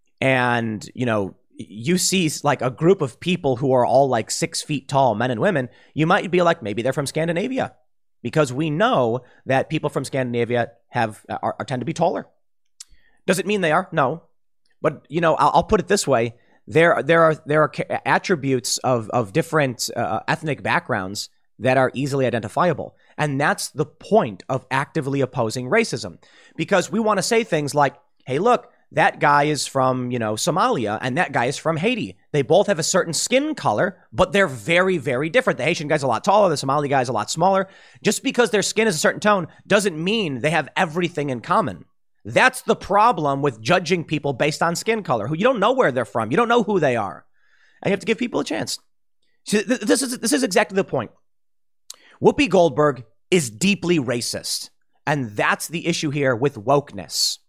and, you see like a group of people who are all like 6 feet tall, men and women, you might be like, maybe they're from Scandinavia, because we know that people from Scandinavia tend to be taller. Does it mean they are? No. But, I'll put it this way. There are attributes of different ethnic backgrounds that are easily identifiable. And that's the point of actively opposing racism, because we want to say things like, hey, look, that guy is from, Somalia and that guy is from Haiti. They both have a certain skin color, but they're very, very different. The Haitian guy's a lot taller. The Somali guy's a lot smaller. Just because their skin is a certain tone doesn't mean they have everything in common. That's the problem with judging people based on skin color, who you don't know where they're from. You don't know who they are. And you have to give people a chance. So this is exactly the point. Whoopi Goldberg is deeply racist. And that's the issue here with wokeness.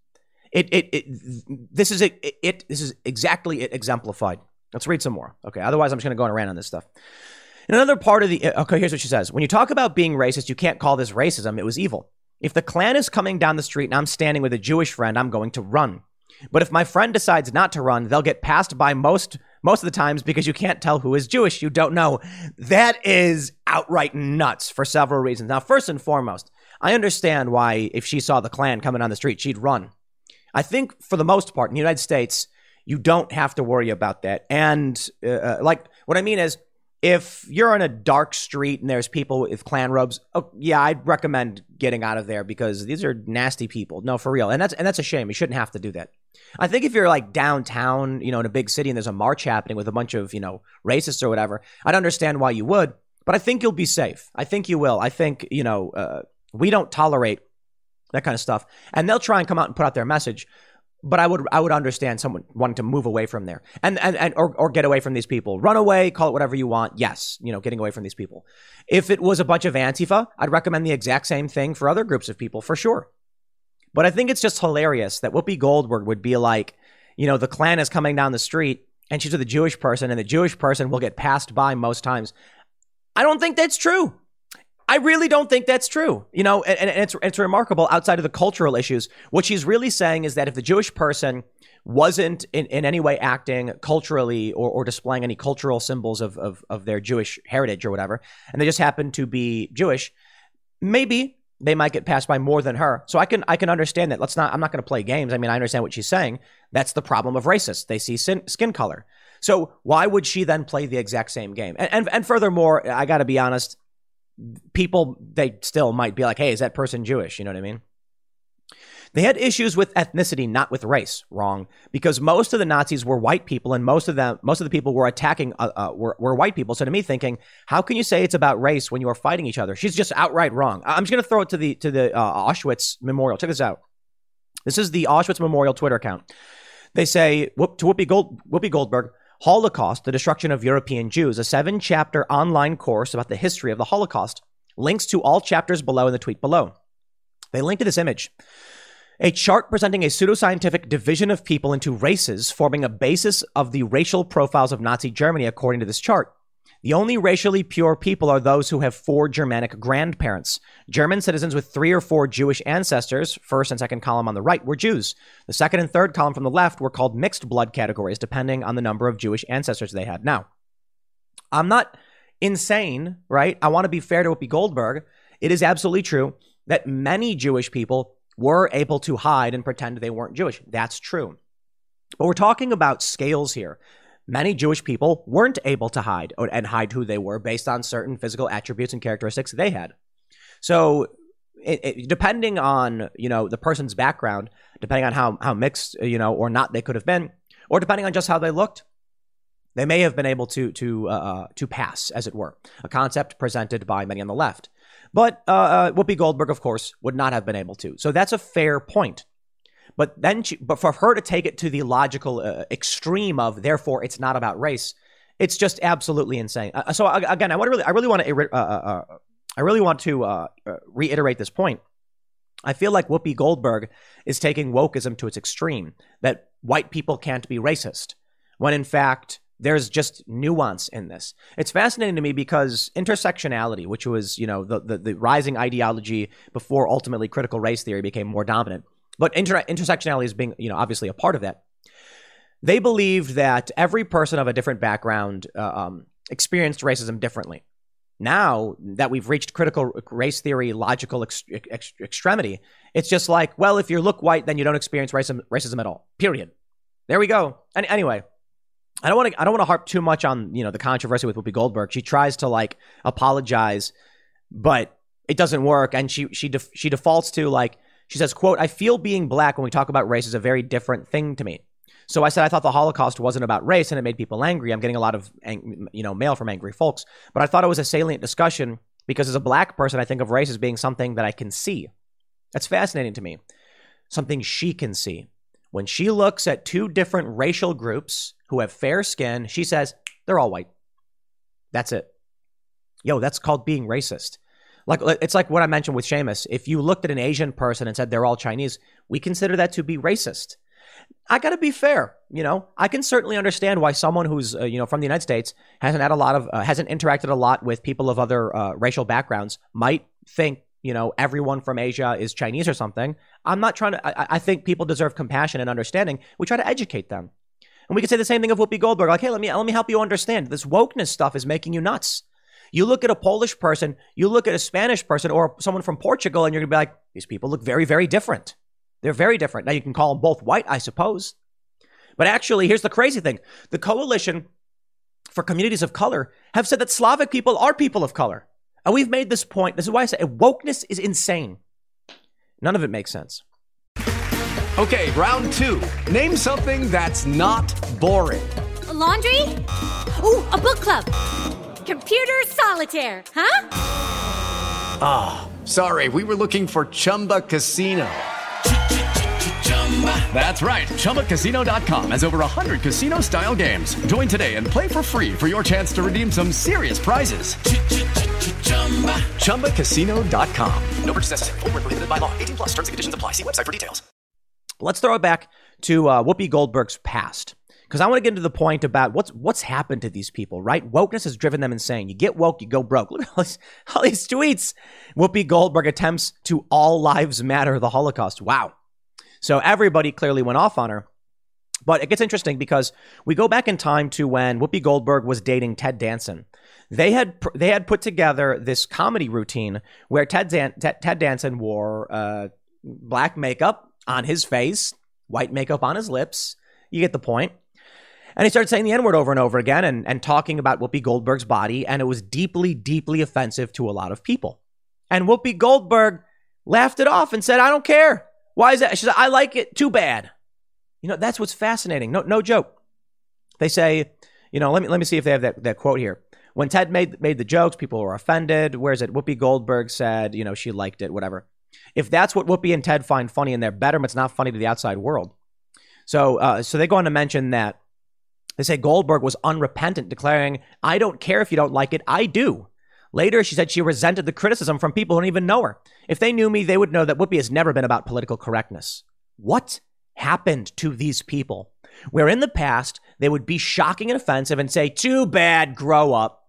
This is exactly it exemplified. Let's read some more. Okay. Otherwise, I'm just going to go on a rant on this stuff. In another part of okay, here's what she says. When you talk about being racist, you can't call this racism. It was evil. If the Klan is coming down the street and I'm standing with a Jewish friend, I'm going to run. But if my friend decides not to run, they'll get passed by most of the times because you can't tell who is Jewish. You don't know. That is outright nuts for several reasons. Now, first and foremost, I understand why if she saw the Klan coming on the street, she'd run. I think for the most part in the United States, you don't have to worry about that. And what I mean is, if you're on a dark street and there's people with Klan robes, I'd recommend getting out of there because these are nasty people. No, for real. And that's a shame. You shouldn't have to do that. I think if you're like downtown, in a big city and there's a march happening with a bunch of, racists or whatever, I'd understand why you would, but I think you'll be safe. I think you will. I think, we don't tolerate that kind of stuff. And they'll try and come out and put out their message. But I would understand someone wanting to move away from there or get away from these people. Run away, call it whatever you want. Yes, getting away from these people. If it was a bunch of Antifa, I'd recommend the exact same thing for other groups of people, for sure. But I think it's just hilarious that Whoopi Goldberg would be like, the Klan is coming down the street and she's with a Jewish person and the Jewish person will get passed by most times. I don't think that's true. I really don't think that's true. And it's remarkable outside of the cultural issues. What she's really saying is that if the Jewish person wasn't in any way acting culturally or displaying any cultural symbols of their Jewish heritage or whatever, and they just happen to be Jewish, maybe they might get passed by more than her. So I can understand that. I'm not going to play games. I mean, I understand what she's saying. That's the problem of racists. They see skin color. So why would she then play the exact same game? And furthermore, I got to be honest, people, they still might be like, hey, is that person Jewish? You know what I mean? They had issues with ethnicity, not with race. Wrong. Because most of the Nazis were white people, and most of the people were attacking were white people. So to me, thinking, how can you say it's about race when you are fighting each other? She's just outright wrong. I'm just going to throw it to the Auschwitz Memorial. Check this out. This is the Auschwitz Memorial Twitter account. They say, to Whoopi Goldberg, Holocaust, the Destruction of European Jews, a 7-chapter online course about the history of the Holocaust. Links to all chapters below in the tweet below. They link to this image. A chart presenting a pseudoscientific division of people into races, forming a basis of the racial profiles of Nazi Germany, according to this chart. The only racially pure people are those who have 4 Germanic grandparents. German citizens with 3 or 4 Jewish ancestors, first and second column on the right, were Jews. The second and third column from the left were called mixed blood categories, depending on the number of Jewish ancestors they had. Now, I'm not insane, right? I want to be fair to Whoopi Goldberg. It is absolutely true that many Jewish people were able to hide and pretend they weren't Jewish. That's true. But we're talking about scales here. Many Jewish people weren't able to hide who they were based on certain physical attributes and characteristics they had. So depending on, the person's background, depending on how mixed, or not they could have been, or depending on just how they looked, they may have been able to pass, as it were, a concept presented by many on the left. But Whoopi Goldberg, of course, would not have been able to. So that's a fair point. But for her to take it to the logical extreme of, therefore, it's not about race, it's just absolutely insane. So again, I really want to reiterate this point. I feel like Whoopi Goldberg is taking wokeism to its extreme, that white people can't be racist, when in fact there's just nuance in this. It's fascinating to me because intersectionality, which was the rising ideology before ultimately critical race theory became more dominant. But intersectionality is being, obviously a part of that. They believed that every person of a different background experienced racism differently. Now that we've reached critical race theory, logical extremity, it's just like, well, if you look white, then you don't experience racism at all. Period. There we go. And anyway, I don't want to harp too much on the controversy with Whoopi Goldberg. She tries to apologize, but it doesn't work, and she defaults to she says, quote, I feel being black when we talk about race is a very different thing to me. So I said, I thought the Holocaust wasn't about race and it made people angry. I'm getting a lot of, mail from angry folks. But I thought it was a salient discussion because as a black person, I think of race as being something that I can see. That's fascinating to me. Something she can see. When she looks at 2 different racial groups who have fair skin, she says, they're all white. That's it. Yo, that's called being racist. It's like what I mentioned with Seamus. If you looked at an Asian person and said they're all Chinese, we consider that to be racist. I got to be fair. I can certainly understand why someone who's, from the United States hasn't interacted a lot with people of other racial backgrounds might think, everyone from Asia is Chinese or something. I'm not trying to, I think people deserve compassion and understanding. We try to educate them. And we could say the same thing of Whoopi Goldberg. Like, hey, let me help you understand. This wokeness stuff is making you nuts. You look at a Polish person, you look at a Spanish person or someone from Portugal, and you're going to be like, these people look very, very different. They're very different. Now, you can call them both white, I suppose. But actually, here's the crazy thing. The Coalition for Communities of Color have said that Slavic people are people of color. And we've made this point. This is why I say wokeness is insane. None of it makes sense. Okay, round 2. Name something that's not boring. A laundry? Ooh, a book club. Computer solitaire, huh? Ah, sorry, we were looking for Chumba Casino. That's right. ChumbaCasino.com has over 100 casino-style games. Join today and play for free for your chance to redeem some serious prizes. ChumbaCasino.com. No purchase necessary. Void where prohibited by law. 18 plus. Terms and conditions apply. See website for details. Let's throw it back to Whoopi Goldberg's past, because I want to get into the point about what's happened to these people, right? Wokeness has driven them insane. You get woke, you go broke. Look at all these tweets. Whoopi Goldberg attempts to all lives matter the Holocaust. Wow. So everybody clearly went off on her. But it gets interesting because we go back in time to when Whoopi Goldberg was dating Ted Danson. They had put together this comedy routine where Ted Danson wore black makeup on his face, white makeup on his lips. You get the point. And he started saying the N-word over and over again and talking about Whoopi Goldberg's body. And it was deeply, deeply offensive to a lot of people. And Whoopi Goldberg laughed it off and said, I don't care. Why is that? She said, I like it. Too bad. You know, that's what's fascinating. No joke. They say, you know, let me see if they have that quote here. When Ted made the jokes, people were offended. Where is it? Whoopi Goldberg said, you know, she liked it, whatever. If that's what Whoopi and Ted find funny in their bedroom, it's not funny to the outside world. So they go on to mention that they say Goldberg was unrepentant, declaring, I don't care if you don't like it. I do. Later, she said she resented the criticism from people who don't even know her. If they knew me, they would know that Whoopi has never been about political correctness. What happened to these people? Where in the past, they would be shocking and offensive and say, too bad, grow up.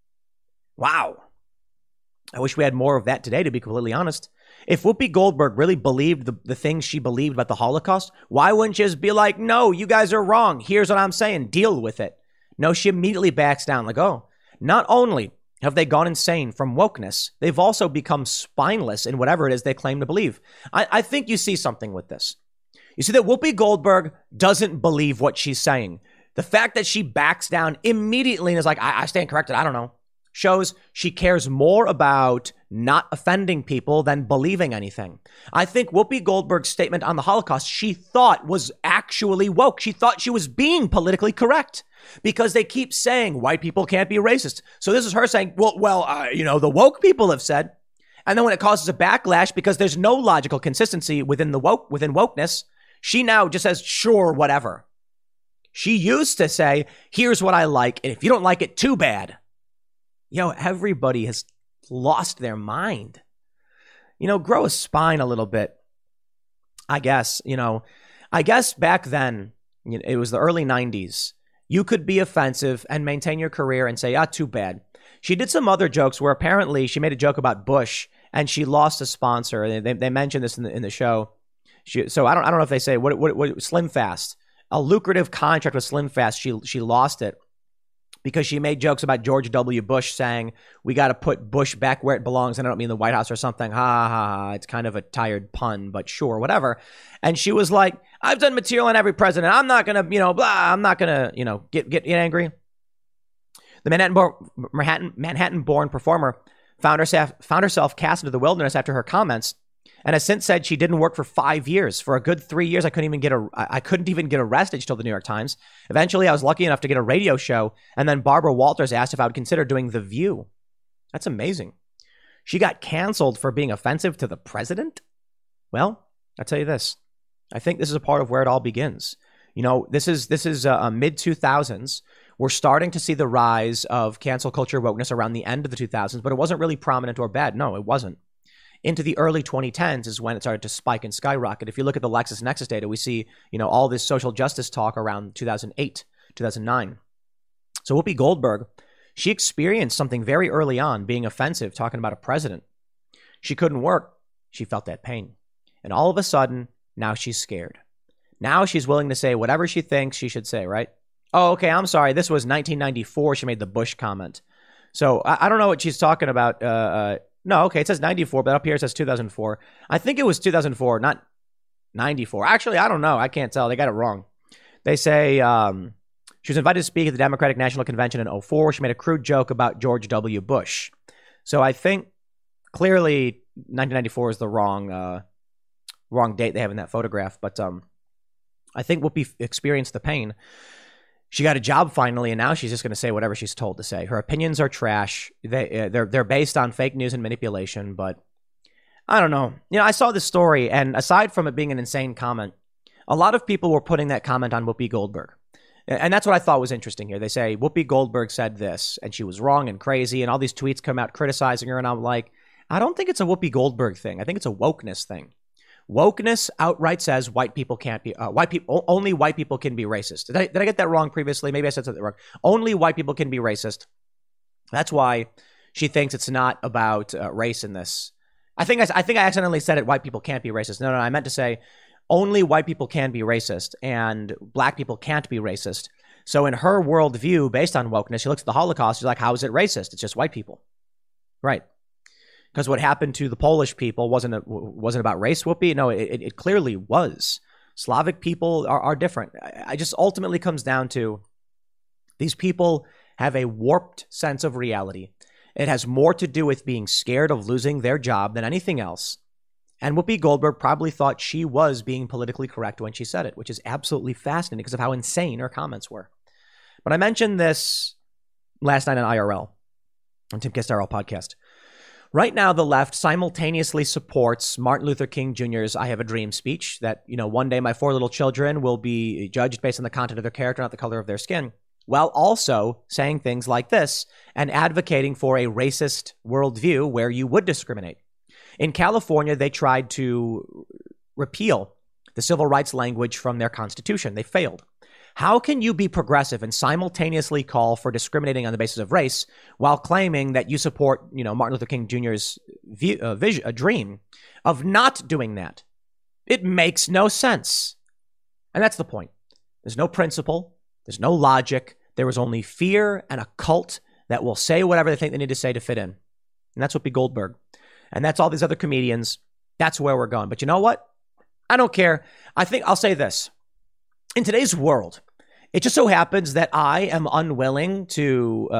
Wow. I wish we had more of that today, to be completely honest. If Whoopi Goldberg really believed the things she believed about the Holocaust, why wouldn't she just be like, no, you guys are wrong. Here's what I'm saying. Deal with it. No, she immediately backs down like, oh, not only have they gone insane from wokeness, they've also become spineless in whatever it is they claim to believe. I think you see something with this. You see that Whoopi Goldberg doesn't believe what she's saying. The fact that she backs down immediately and is like, I stand corrected, I don't know, shows she cares more about not offending people than believing anything. I think Whoopi Goldberg's statement on the Holocaust, she thought was actually woke. She thought she was being politically correct because they keep saying white people can't be racist. So this is her saying, you know, the woke people have said. And then when it causes a backlash because there's no logical consistency within wokeness, she now just says, sure, whatever. She used to say, here's what I like. And if you don't like it, too bad. Everybody has lost their mind. Grow a spine a little bit. I guess back then, it was the early 90s. You could be offensive and maintain your career and say, too bad. She did some other jokes where apparently she made a joke about Bush and she lost a sponsor. They mentioned this in the show. So I don't know if they say what Slim Fast, a lucrative contract with Slim Fast. She lost it because she made jokes about George W. Bush saying, we got to put Bush back where it belongs. And I don't mean the White House or something. Ha, ha, ha. It's kind of a tired pun, but sure, whatever. And she was like, I've done material on every president. I'm not going to, blah. I'm not going to, get angry. The Manhattan-born performer found herself cast into the wilderness after her comments, and has since said she didn't work for 5 years. For a good 3 years, I couldn't even get arrested, she told the New York Times. Eventually, I was lucky enough to get a radio show, and then Barbara Walters asked if I would consider doing The View. That's amazing. She got canceled for being offensive to the president? Well, I'll tell you this. I think this is a part of where it all begins. This is mid-2000s. We're starting to see the rise of cancel culture wokeness around the end of the 2000s, but it wasn't really prominent or bad. No, it wasn't. Into the early 2010s is when it started to spike and skyrocket. If you look at the LexisNexis data, we see, all this social justice talk around 2008, 2009. So Whoopi Goldberg, she experienced something very early on, being offensive, talking about a president. She couldn't work. She felt that pain. And all of a sudden, now she's scared. Now she's willing to say whatever she thinks she should say, right? Oh, okay, I'm sorry. This was 1994. She made the Bush comment. So I don't know what she's talking about. No, okay, it says 94, but up here it says 2004. I think it was 2004, not 94. Actually, I don't know. I can't tell. They got it wrong. They say she was invited to speak at the Democratic National Convention in 2004. She made a crude joke about George W. Bush. So I think clearly 1994 is the wrong date they have in that photograph. But I think Whoopi experienced the pain. She got a job finally, and now she's just going to say whatever she's told to say. Her opinions are trash. They're based on fake news and manipulation, but I don't know. I saw this story, and aside from it being an insane comment, A lot of people were putting that comment on Whoopi Goldberg. And that's what I thought was interesting here. They say Whoopi Goldberg said this and she was wrong and crazy, and all these tweets come out criticizing her. And I'm like, I don't think it's a Whoopi Goldberg thing. I think it's a wokeness thing. Wokeness outright says white people can't be only white people can be racist. Did I get that wrong previously? Maybe I said something wrong. Only white people can be racist. That's why she thinks it's not about race in this. I think I accidentally said it. White people can't be racist. No, I meant to say only white people can be racist and black people can't be racist. So in her worldview, based on wokeness, she looks at the Holocaust. She's like, how is it racist? It's just white people. Right. Because what happened to the Polish people wasn't about race, Whoopi. No, it clearly was. Slavic people are different. I just ultimately comes down to these people have a warped sense of reality. It has more to do with being scared of losing their job than anything else. And Whoopi Goldberg probably thought she was being politically correct when she said it, which is absolutely fascinating because of how insane her comments were. But I mentioned this last night on IRL, on Tim Castaro podcast. Right now, the left simultaneously supports Martin Luther King Jr.'s I Have a Dream speech that, one day my 4 little children will be judged based on the content of their character, not the color of their skin, while also saying things like this and advocating for a racist worldview where you would discriminate. In California, they tried to repeal the civil rights language from their constitution. They failed. How can you be progressive and simultaneously call for discriminating on the basis of race while claiming that you support, Martin Luther King Jr.'s dream of not doing that? It makes no sense. And that's the point. There's no principle. There's no logic. There is only fear and a cult that will say whatever they think they need to say to fit in. And that's Whoopi Goldberg. And that's all these other comedians. That's where we're going. But you know what? I don't care. I think I'll say this. In today's world, it just so happens that I am unwilling to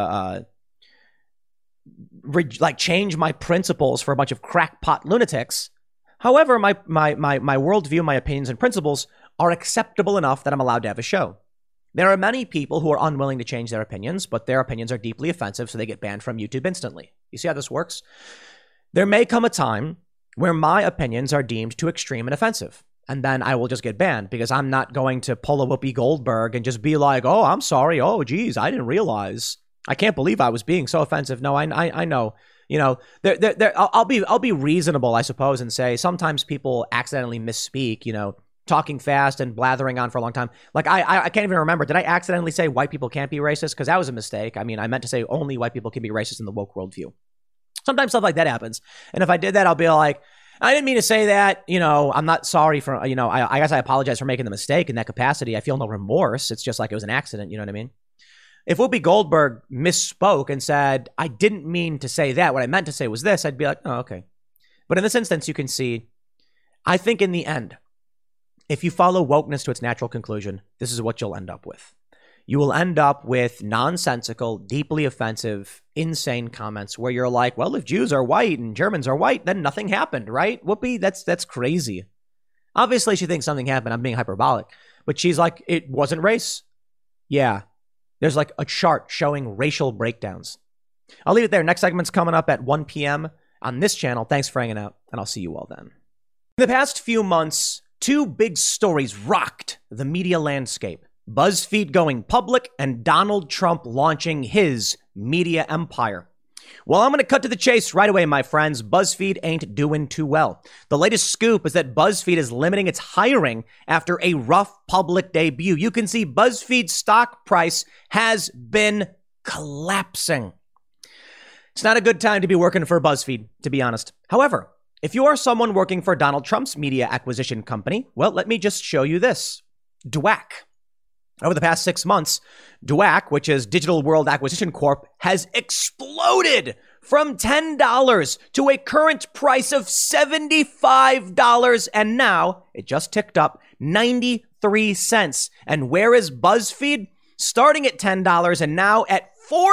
change my principles for a bunch of crackpot lunatics. However, my worldview, my opinions and principles are acceptable enough that I'm allowed to have a show. There are many people who are unwilling to change their opinions, but their opinions are deeply offensive, so they get banned from YouTube instantly. You see how this works? There may come a time where my opinions are deemed too extreme and offensive. And then I will just get banned because I'm not going to pull a Whoopi Goldberg and just be like, oh, I'm sorry. Oh, geez, I didn't realize. I can't believe I was being so offensive. No, I know. I'll be reasonable, I suppose, and say sometimes people accidentally misspeak, talking fast and blathering on for a long time. Like I can't even remember. Did I accidentally say white people can't be racist? Because that was a mistake. I mean, I meant to say only white people can be racist in the woke worldview. Sometimes stuff like that happens. And if I did that, I'll be like, I didn't mean to say that, I'm not sorry for, I guess I apologize for making the mistake in that capacity. I feel no remorse. It's just like it was an accident. You know what I mean? If Whoopi Goldberg misspoke and said, I didn't mean to say that, what I meant to say was this, I'd be like, oh, okay. But in this instance, you can see, I think in the end, if you follow wokeness to its natural conclusion, this is what you'll end up with. You will end up with nonsensical, deeply offensive, insane comments where you're like, well, if Jews are white and Germans are white, then nothing happened, right? Whoopi, that's crazy. Obviously, she thinks something happened. I'm being hyperbolic. But she's like, it wasn't race. Yeah. There's like a chart showing racial breakdowns. I'll leave it there. Next segment's coming up at 1 p.m. on this channel. Thanks for hanging out, and I'll see you all then. In the past few months, 2 big stories rocked the media landscape. BuzzFeed going public and Donald Trump launching his media empire. Well, I'm going to cut to the chase right away, my friends. BuzzFeed ain't doing too well. The latest scoop is that BuzzFeed is limiting its hiring after a rough public debut. You can see BuzzFeed's stock price has been collapsing. It's not a good time to be working for BuzzFeed, to be honest. However, if you are someone working for Donald Trump's media acquisition company, well, let me just show you this. DWAC. Over the past 6 months, DWAC, which is Digital World Acquisition Corp, has exploded from $10 to a current price of $75. And now it just ticked up 93 cents. And where is BuzzFeed? Starting at $10 and now at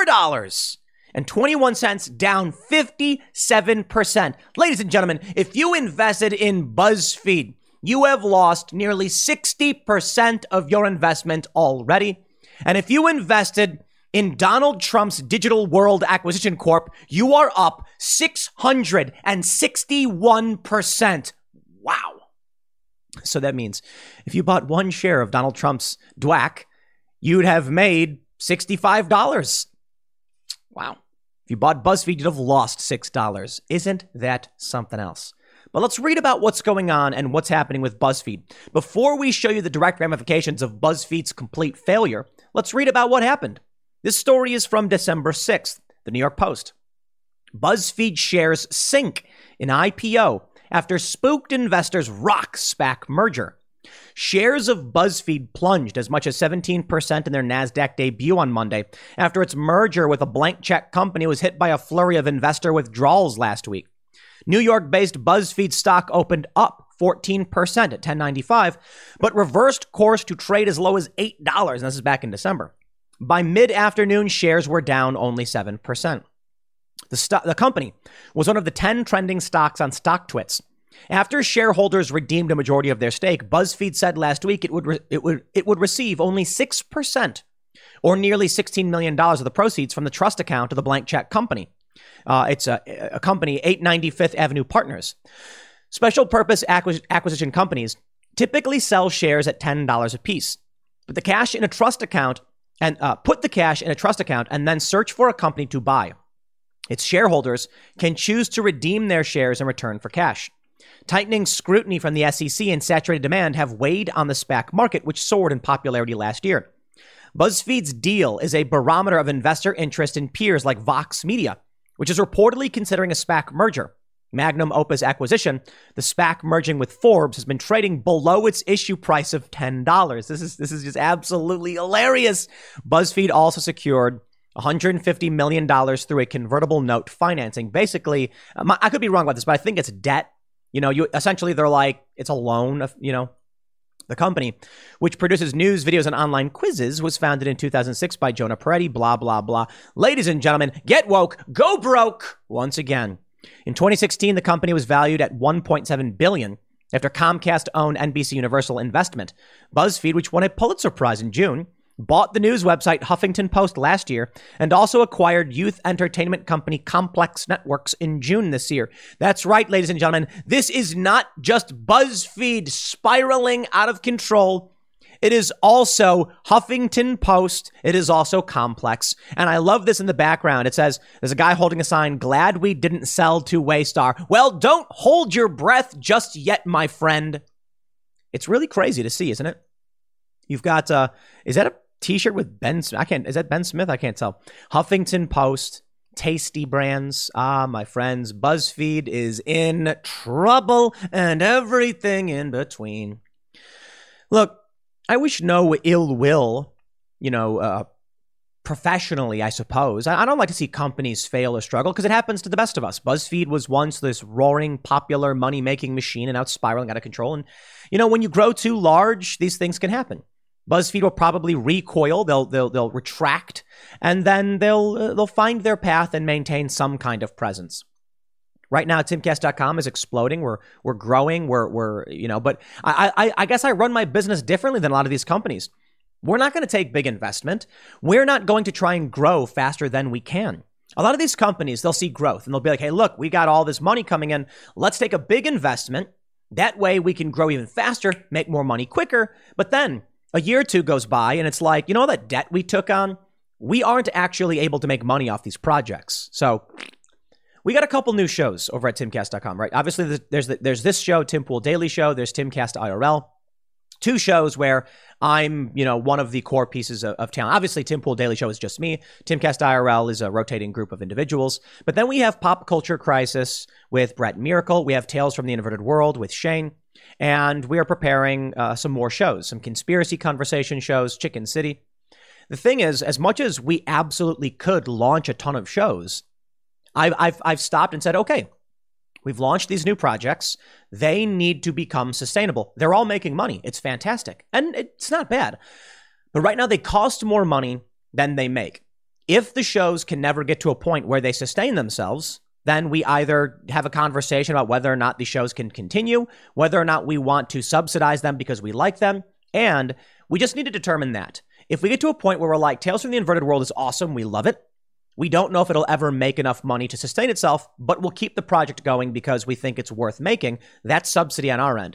$4.21, down 57%. Ladies and gentlemen, if you invested in BuzzFeed, you have lost nearly 60% of your investment already. And if you invested in Donald Trump's Digital World Acquisition Corp, you are up 661%. Wow. So that means if you bought one share of Donald Trump's DWAC, you'd have made $65. Wow. If you bought BuzzFeed, you'd have lost $6. Isn't that something else? But let's read about what's going on and what's happening with BuzzFeed. Before we show you the direct ramifications of BuzzFeed's complete failure, let's read about what happened. This story is from December 6th, the New York Post. BuzzFeed shares sink in IPO after spooked investors rock SPAC merger. Shares of BuzzFeed plunged as much as 17% in their NASDAQ debut on Monday after its merger with a blank check company was hit by a flurry of investor withdrawals last week. New York-based BuzzFeed stock opened up 14% at $10.95, but reversed course to trade as low as $8, and this is back in December. By mid-afternoon, shares were down only 7%. The company was one of the 10 trending stocks on StockTwits. After shareholders redeemed a majority of their stake, BuzzFeed said last week it would receive only 6%, or nearly $16 million of the proceeds from the trust account of the blank check company. It's a company, 895th Avenue Partners. Special purpose acquisition companies typically sell shares at $10 a piece. Put the cash in a trust account and then search for a company to buy. Its shareholders can choose to redeem their shares in return for cash. Tightening scrutiny from the SEC and saturated demand have weighed on the SPAC market, which soared in popularity last year. BuzzFeed's deal is a barometer of investor interest in peers like Vox Media, which is reportedly considering a SPAC merger. Magnum Opus acquisition, the SPAC merging with Forbes, has been trading below its issue price of $10. This is just absolutely hilarious. BuzzFeed also secured $150 million through a convertible note financing. Basically, I could be wrong about this, but I think it's debt. Essentially they're like, it's a loan of, the company, which produces news, videos, and online quizzes, was founded in 2006 by Jonah Peretti, blah, blah, blah. Ladies and gentlemen, get woke, go broke once again. In 2016, the company was valued at $1.7 billion after Comcast owned NBC Universal Investment. BuzzFeed, which won a Pulitzer Prize in June, bought the news website Huffington Post last year and also acquired youth entertainment company Complex Networks in June this year. That's right, ladies and gentlemen. This is not just BuzzFeed spiraling out of control. It is also Huffington Post. It is also Complex. And I love this in the background. It says, there's a guy holding a sign, glad we didn't sell to Waystar. Well, don't hold your breath just yet, my friend. It's really crazy to see, isn't it? You've got, is that a T-shirt with Ben Smith? Is that Ben Smith? I can't tell. Huffington Post, Tasty Brands. My friends, BuzzFeed is in trouble and everything in between. Look, I wish no ill will, professionally, I suppose. I don't like to see companies fail or struggle because it happens to the best of us. BuzzFeed was once this roaring, popular money-making machine and now it's spiraling out of control. And, when you grow too large, these things can happen. BuzzFeed will probably recoil, they'll retract, and then they'll find their path and maintain some kind of presence. Right now, timcast.com is exploding. We're growing. But I guess I run my business differently than a lot of these companies. We're not going to take big investment. We're not going to try and grow faster than we can. A lot of these companies, they'll see growth and they'll be like, hey, look, we got all this money coming in. Let's take a big investment. That way we can grow even faster, make more money quicker. But then a year or two goes by and it's like, all that debt we took on, we aren't actually able to make money off these projects. So we got a couple new shows over at timcast.com, right? Obviously, there's this show, Tim Pool Daily Show. There's Timcast IRL. Two shows where I'm, one of the core pieces of talent. Obviously, Tim Pool Daily Show is just me. Timcast IRL is a rotating group of individuals. But then we have Pop Culture Crisis with Brett Miracle. We have Tales from the Inverted World with Shane. And we are preparing some more shows, some conspiracy conversation shows, Chicken City. The thing is, as much as we absolutely could launch a ton of shows, I've stopped and said, okay, we've launched these new projects. They need to become sustainable. They're all making money. It's fantastic. And it's not bad. But right now they cost more money than they make. If the shows can never get to a point where they sustain themselves, then we either have a conversation about whether or not the shows can continue, whether or not we want to subsidize them because we like them. And we just need to determine that. If we get to a point where we're like, Tales from the Inverted World is awesome, we love it. We don't know if it'll ever make enough money to sustain itself, but we'll keep the project going because we think it's worth making. That's subsidy on our end.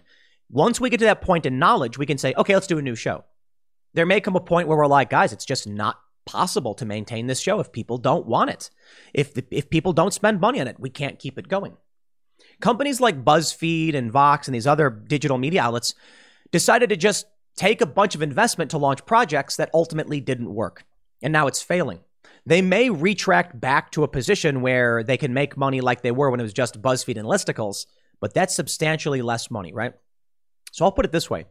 Once we get to that point in knowledge, we can say, okay, let's do a new show. There may come a point where we're like, guys, it's just not possible to maintain this show if people don't want it. If people don't spend money on it, we can't keep it going. Companies like BuzzFeed and Vox and these other digital media outlets decided to just take a bunch of investment to launch projects that ultimately didn't work. And now it's failing. They may retract back to a position where they can make money like they were when it was just BuzzFeed and Listicles, but that's substantially less money, right? So I'll put it this way.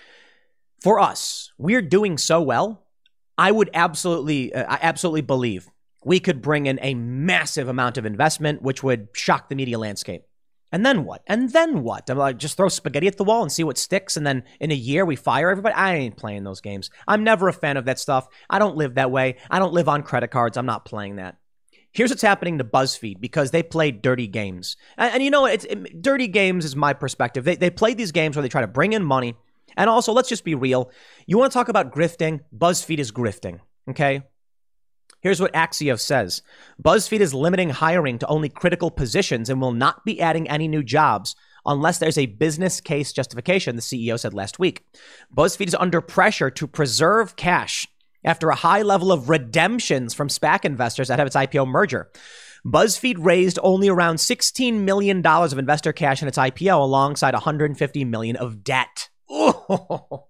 For us, we're doing so well, I absolutely believe we could bring in a massive amount of investment, which would shock the media landscape. And then what? I'm like, just throw spaghetti at the wall and see what sticks. And then in a year, we fire everybody. I ain't playing those games. I'm never a fan of that stuff. I don't live that way. I don't live on credit cards. I'm not playing that. Here's what's happening to BuzzFeed because they play dirty games. And you know, dirty games is my perspective. They play these games where they try to bring in money. And also, let's just be real. You want to talk about grifting? BuzzFeed is grifting, okay? Here's what Axios says. BuzzFeed is limiting hiring to only critical positions and will not be adding any new jobs unless there's a business case justification, the CEO said last week. BuzzFeed is under pressure to preserve cash after a high level of redemptions from SPAC investors ahead of its IPO merger. BuzzFeed raised only around $16 million of investor cash in its IPO alongside $150 million of debt. Oh,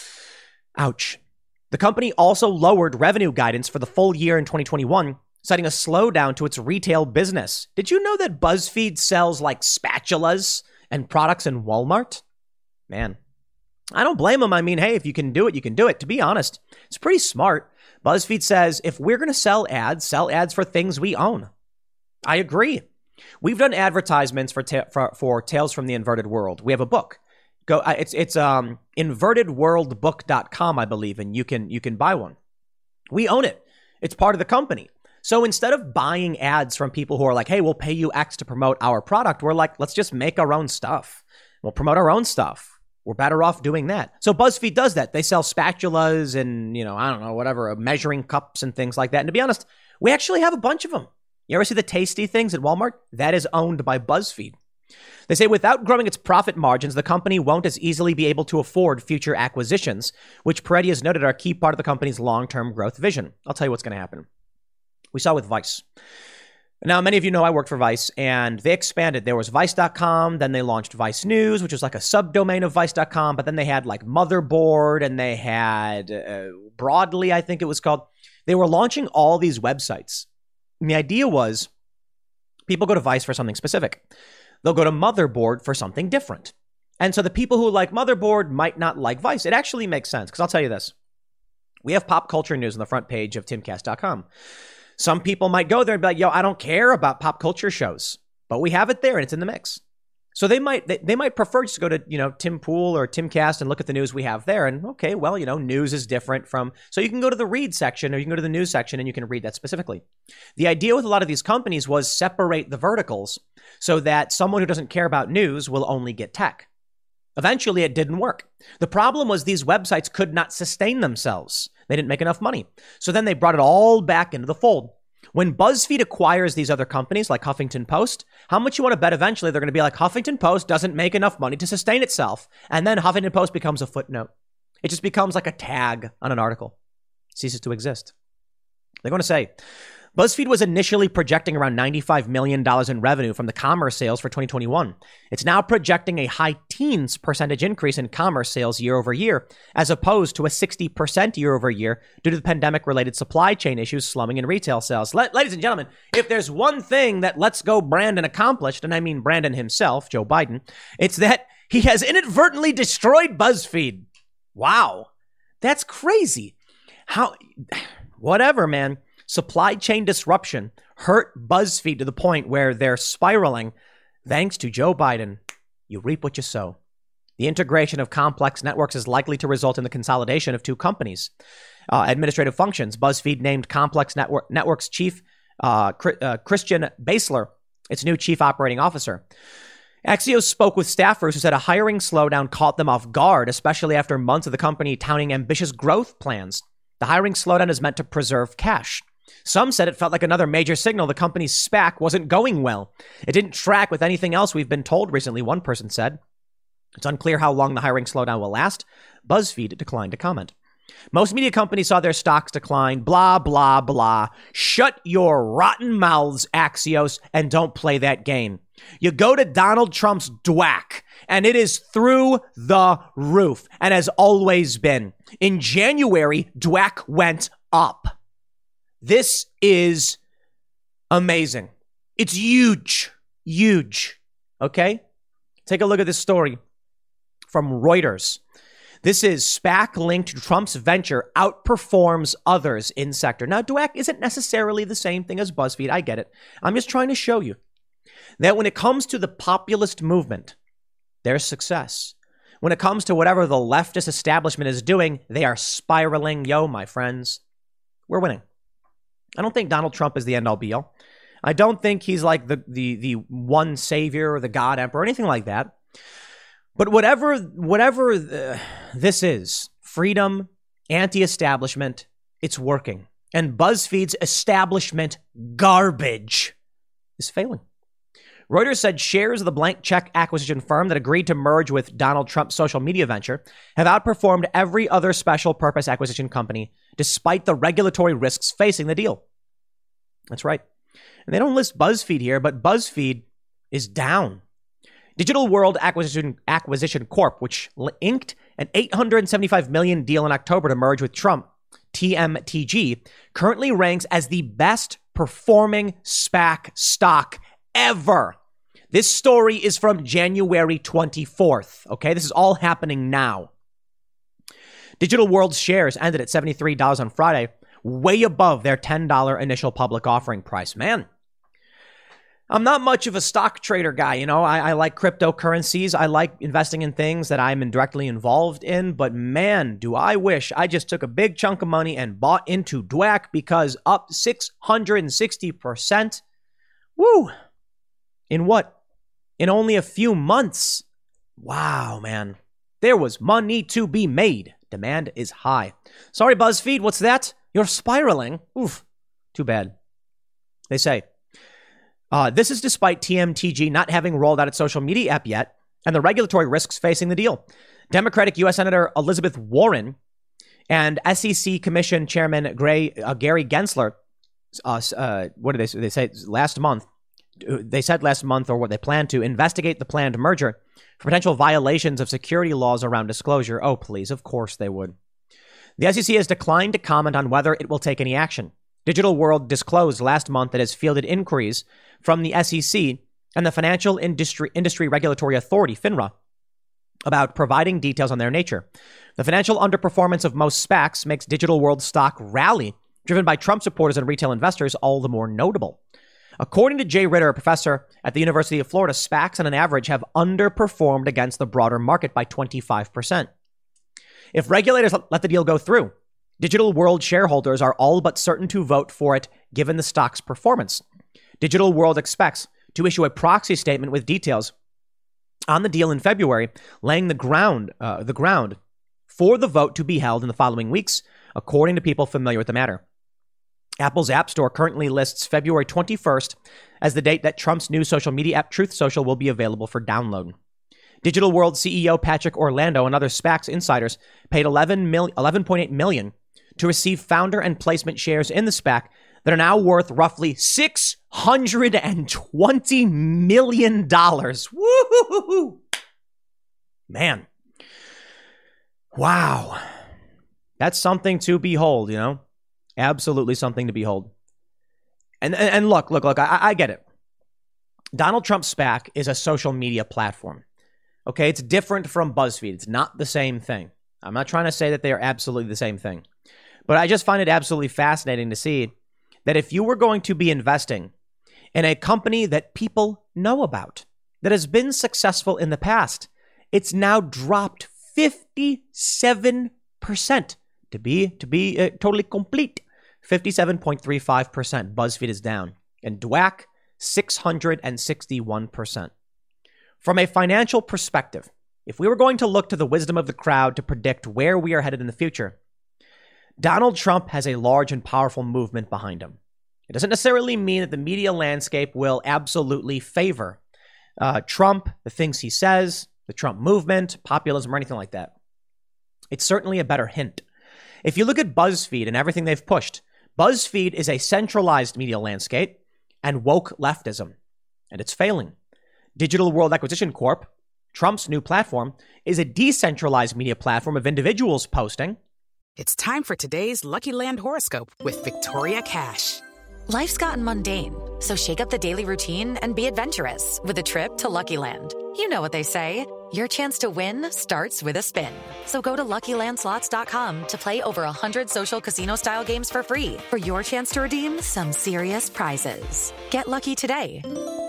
ouch. The company also lowered revenue guidance for the full year in 2021, citing a slowdown to its retail business. Did you know that BuzzFeed sells like spatulas and products in Walmart? Man, I don't blame them. I mean, hey, if you can do it, you can do it. To be honest, it's pretty smart. BuzzFeed says if we're going to sell ads for things we own. I agree. We've done advertisements for Tales from the Inverted World. We have a book. It's invertedworldbook.com, I believe, and you can buy one. We own it. It's part of the company. So instead of buying ads from people who are like, hey, we'll pay you X to promote our product, we're like, let's just make our own stuff. We'll promote our own stuff. We're better off doing that. So BuzzFeed does that. They sell spatulas and, I don't know, whatever, measuring cups and things like that. And to be honest, we actually have a bunch of them. You ever see the tasty things at Walmart? That is owned by BuzzFeed. They say without growing its profit margins, the company won't as easily be able to afford future acquisitions, which Peretti has noted are a key part of the company's long-term growth vision. I'll tell you what's going to happen. We saw with Vice. Now, many of you know I worked for Vice, and they expanded. There was Vice.com, then they launched Vice News, which was like a subdomain of Vice.com, but then they had like Motherboard, and they had Broadly, I think it was called. They were launching all these websites. And the idea was people go to Vice for something specific. They'll go to Motherboard for something different. And so the people who like Motherboard might not like Vice. It actually makes sense, because I'll tell you this. We have pop culture news on the front page of timcast.com. Some people might go there and be like, yo, I don't care about pop culture shows, but we have it there and it's in the mix. So they might prefer just to go to, Tim Pool or Timcast and look at the news we have there. And okay, well, news is different from, so you can go to the read section or you can go to the news section and you can read that specifically. The idea with a lot of these companies was separate the verticals so that someone who doesn't care about news will only get tech. Eventually, it didn't work. The problem was these websites could not sustain themselves. They didn't make enough money. So then they brought it all back into the fold. When BuzzFeed acquires these other companies like Huffington Post, how much you want to bet eventually they're going to be like, Huffington Post doesn't make enough money to sustain itself. And then Huffington Post becomes a footnote. It just becomes like a tag on an article. It ceases to exist. They're going to say, BuzzFeed was initially projecting around $95 million in revenue from the commerce sales for 2021. It's now projecting a high teens percentage increase in commerce sales year over year, as opposed to a 60% year over year due to the pandemic-related supply chain issues slumming in retail sales. Ladies and gentlemen, if there's one thing that Let's Go Brandon accomplished, and I mean Brandon himself, Joe Biden, it's that he has inadvertently destroyed BuzzFeed. Wow. That's crazy. Whatever, man. Supply chain disruption hurt BuzzFeed to the point where they're spiraling. Thanks to Joe Biden, you reap what you sow. The integration of complex networks is likely to result in the consolidation of two companies. Administrative functions. BuzzFeed named Complex Networks chief Christian Basler its new chief operating officer. Axios spoke with staffers who said a hiring slowdown caught them off guard, especially after months of the company touting ambitious growth plans. The hiring slowdown is meant to preserve cash. Some said it felt like another major signal the company's SPAC wasn't going well. It didn't track with anything else we've been told recently, one person said. It's unclear how long the hiring slowdown will last. BuzzFeed declined to comment. Most media companies saw their stocks decline, blah, blah, blah. Shut your rotten mouths, Axios, and don't play that game. You go to Donald Trump's DWAC, and it is through the roof, and has always been. In January, DWAC went up. This is amazing. It's huge, huge. Okay? Take a look at this story from Reuters. This is SPAC linked to Trump's venture outperforms others in sector. Now, DWAC isn't necessarily the same thing as BuzzFeed. I get it. I'm just trying to show you that when it comes to the populist movement, there's success. When it comes to whatever the leftist establishment is doing, they are spiraling. Yo, my friends, we're winning. I don't think Donald Trump is the end all be all. I don't think he's like the one savior or the God emperor or anything like that. But whatever this is, freedom, anti-establishment, it's working. And BuzzFeed's establishment garbage is failing. Reuters said shares of the blank check acquisition firm that agreed to merge with Donald Trump's social media venture have outperformed every other special purpose acquisition company, despite the regulatory risks facing the deal. That's right. And they don't list BuzzFeed here, but BuzzFeed is down. Digital World Acquisition Corp, which inked an $875 million deal in October to merge with Trump, TMTG, currently ranks as the best performing SPAC stock ever. This story is from January 24th. Okay, this is all happening now. Digital World's shares ended at $73 on Friday, way above their $10 initial public offering price. Man, I'm not much of a stock trader guy. You know, I like cryptocurrencies. I like investing in things that I'm indirectly involved in. But man, do I wish I just took a big chunk of money and bought into DWAC, because up 660%. Woo! In what? In only a few months. Wow, man. There was money to be made. Demand is high. Sorry, BuzzFeed, what's that? You're spiraling. Oof. Too bad. They say, this is despite TMTG not having rolled out its social media app yet and the regulatory risks facing the deal. Democratic U.S. Senator Elizabeth Warren and SEC Commission Chairman Gary Gensler, what did they say last month? They said last month, or what they plan to, investigate the planned merger for potential violations of security laws around disclosure. Oh, please. Of course they would. The SEC has declined to comment on whether it will take any action. Digital World disclosed last month that it has fielded inquiries from the SEC and the Financial Industry Regulatory Authority, FINRA, about providing details on their nature. The financial underperformance of most SPACs makes Digital World stock rally, driven by Trump supporters and retail investors, all the more notable. According to Jay Ritter, a professor at the University of Florida, SPACs on an average have underperformed against the broader market by 25%. If regulators let the deal go through, Digital World shareholders are all but certain to vote for it, given the stock's performance. Digital World expects to issue a proxy statement with details on the deal in February, laying the ground for the vote to be held in the following weeks, according to people familiar with the matter. Apple's App Store currently lists February 21st as the date that Trump's new social media app, Truth Social, will be available for download. Digital World CEO Patrick Orlando and other SPACs insiders paid $11.8 million to receive founder and placement shares in the SPAC that are now worth roughly $620 million. Woo-hoo-hoo-hoo. Man. Wow. That's something to behold, you know? Absolutely something to behold. And look, I get it. Donald Trump's SPAC is a social media platform. Okay, it's different from BuzzFeed. It's not the same thing. I'm not trying to say that they are absolutely the same thing. But I just find it absolutely fascinating to see that if you were going to be investing in a company that people know about, that has been successful in the past, it's now dropped 57%. To be totally complete, 57.35%. BuzzFeed is down. And DWAC, 661%. From a financial perspective, if we were going to look to the wisdom of the crowd to predict where we are headed in the future, Donald Trump has a large and powerful movement behind him. It doesn't necessarily mean that the media landscape will absolutely favor Trump, the things he says, the Trump movement, populism, or anything like that. It's certainly a better hint. If you look at BuzzFeed and everything they've pushed, BuzzFeed is a centralized media landscape and woke leftism, and it's failing. Digital World Acquisition Corp, Trump's new platform, is a decentralized media platform of individuals posting. It's time for today's Lucky Land horoscope with Victoria Cash. Life's gotten mundane, so shake up the daily routine and be adventurous with a trip to Lucky Land. You know what they say. Your chance to win starts with a spin. So go to LuckyLandSlots.com to play over 100 social casino-style games for free for your chance to redeem some serious prizes. Get lucky today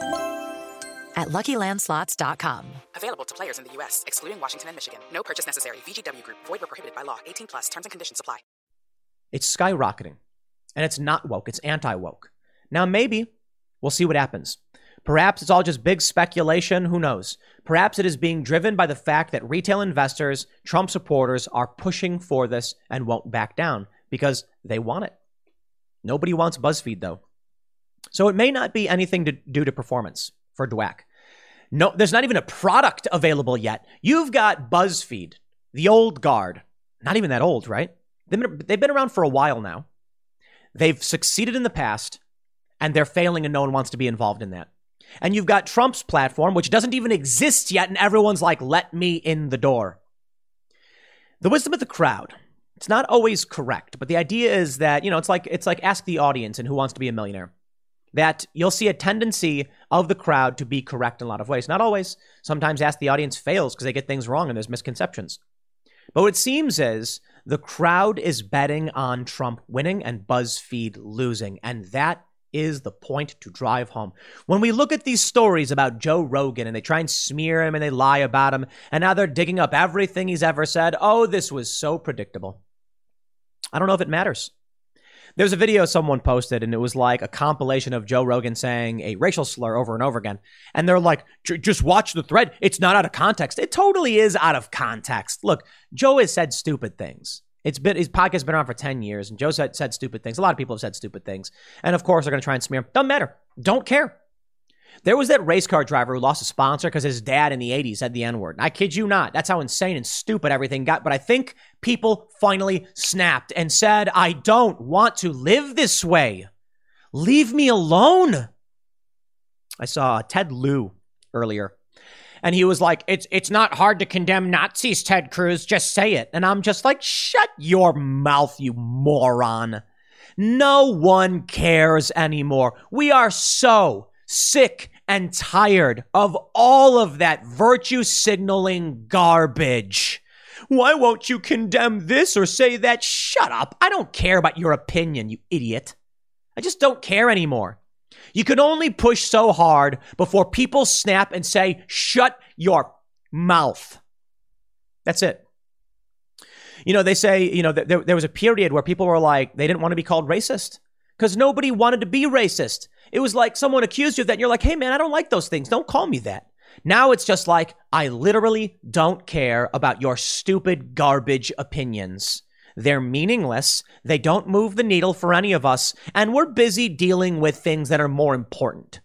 at LuckyLandSlots.com. Available to players in the U.S., excluding Washington and Michigan. No purchase necessary. VGW Group. Void where prohibited by law. 18 plus. Terms and conditions apply. It's skyrocketing. And it's not woke. It's anti-woke. Now, maybe we'll see what happens. Perhaps it's all just big speculation. Who knows? Perhaps it is being driven by the fact that retail investors, Trump supporters, are pushing for this and won't back down because they want it. Nobody wants BuzzFeed, though. So it may not be anything to do to performance for Dweck. No, there's not even a product available yet. You've got BuzzFeed, the old guard. Not even that old, right? They've been around for a while now. They've succeeded in the past, and they're failing, and no one wants to be involved in that. And you've got Trump's platform, which doesn't even exist yet, and everyone's like, let me in the door. The wisdom of the crowd. It's not always correct, but the idea is that, it's like ask the audience and Who Wants to Be a Millionaire. That you'll see a tendency of the crowd to be correct in a lot of ways. Not always. Sometimes Ask the Audience fails because they get things wrong and there's misconceptions. But what it seems is the crowd is betting on Trump winning and BuzzFeed losing. And that is the point to drive home. When we look at these stories about Joe Rogan and they try and smear him and they lie about him, and now they're digging up everything he's ever said. Oh, this was so predictable. I don't know if it matters. There's a video someone posted, and it was like a compilation of Joe Rogan saying a racial slur over and over again. And they're like, just watch the thread. It's not out of context. It totally is out of context. Look, Joe has said stupid things. His podcast has been around for 10 years, and Joe said stupid things. A lot of people have said stupid things. And of course, they're going to try and smear him. Doesn't matter. Don't care. There was that race car driver who lost a sponsor because his dad in the 80s said the N-word. I kid you not. That's how insane and stupid everything got. But I think people finally snapped and said, I don't want to live this way. Leave me alone. I saw Ted Lieu earlier, and he was like, it's not hard to condemn Nazis, Ted Cruz. Just say it. And I'm just like, shut your mouth, you moron. No one cares anymore. We are so sick and tired of all of that virtue signaling garbage. Why won't you condemn this or say that? Shut up. I don't care about your opinion, you idiot. I just don't care anymore. You can only push so hard before people snap and say, shut your mouth. That's it. They say, there was a period where people were like, they didn't want to be called racist because nobody wanted to be racist. It was like someone accused you of that. And you're like, hey, man, I don't like those things. Don't call me that. Now it's just like, I literally don't care about your stupid garbage opinions. They're meaningless. They don't move the needle for any of us. And we're busy dealing with things that are more important.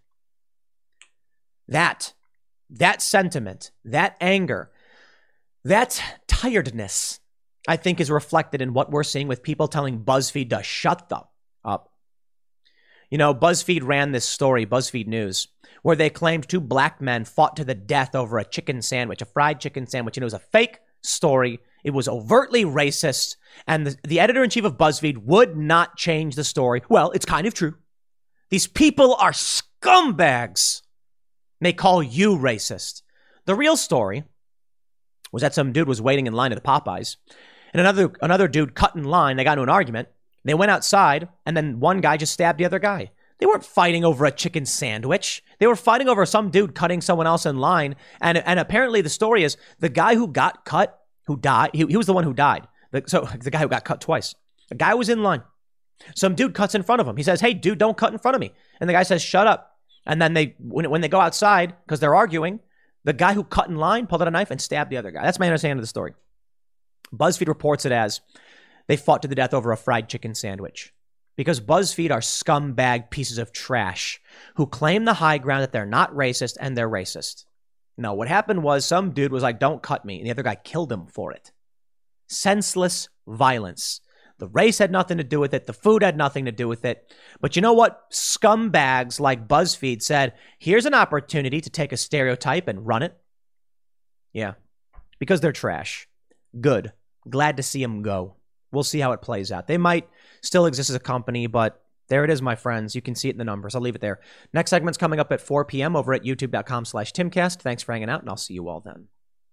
That sentiment, that anger, that tiredness, I think is reflected in what we're seeing with people telling BuzzFeed to shut up. BuzzFeed ran this story, BuzzFeed News, where they claimed 2 black men fought to the death over a chicken sandwich, a fried chicken sandwich. And it was a fake story. It was overtly racist. And the editor-in-chief of BuzzFeed would not change the story. Well, it's kind of true. These people are scumbags. They call you racist. The real story was that some dude was waiting in line at the Popeyes. And another dude cut in line. They got into an argument. They went outside, and then one guy just stabbed the other guy. They weren't fighting over a chicken sandwich. They were fighting over some dude cutting someone else in line. And apparently the story is the guy who got cut, who died, he was the one who died. So the guy who got cut twice. The guy was in line. Some dude cuts in front of him. He says, hey, dude, don't cut in front of me. And the guy says, shut up. And then when they go outside, because they're arguing, the guy who cut in line pulled out a knife and stabbed the other guy. That's my understanding of the story. BuzzFeed reports it as they fought to the death over a fried chicken sandwich. Because BuzzFeed are scumbag pieces of trash who claim the high ground that they're not racist and they're racist. No, what happened was some dude was like, don't cut me. And the other guy killed him for it. Senseless violence. The race had nothing to do with it. The food had nothing to do with it. But you know what? Scumbags like BuzzFeed said, here's an opportunity to take a stereotype and run it. Yeah, because they're trash. Good. Glad to see them go. We'll see how it plays out. They might still exist as a company, but there it is, my friends. You can see it in the numbers. I'll leave it there. Next segment's coming up at 4 p.m. over at youtube.com/Timcast. Thanks for hanging out, and I'll see you all then.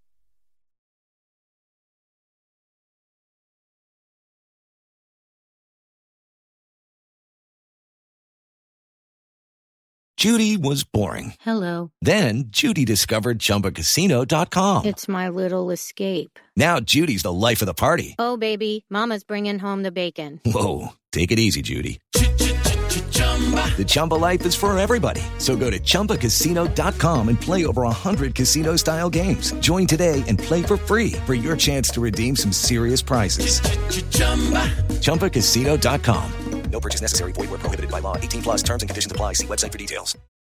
Judy was boring. Hello. Then Judy discovered ChumbaCasino.com. It's my little escape. Now Judy's the life of the party. Oh, baby, mama's bringing home the bacon. Whoa, take it easy, Judy. The Chumba life is for everybody. So go to ChumbaCasino.com and play over 100 casino-style games. Join today and play for free for your chance to redeem some serious prizes. ChumbaCasino.com. No purchase necessary. Void where prohibited by law. 18+ terms and conditions apply. See website for details.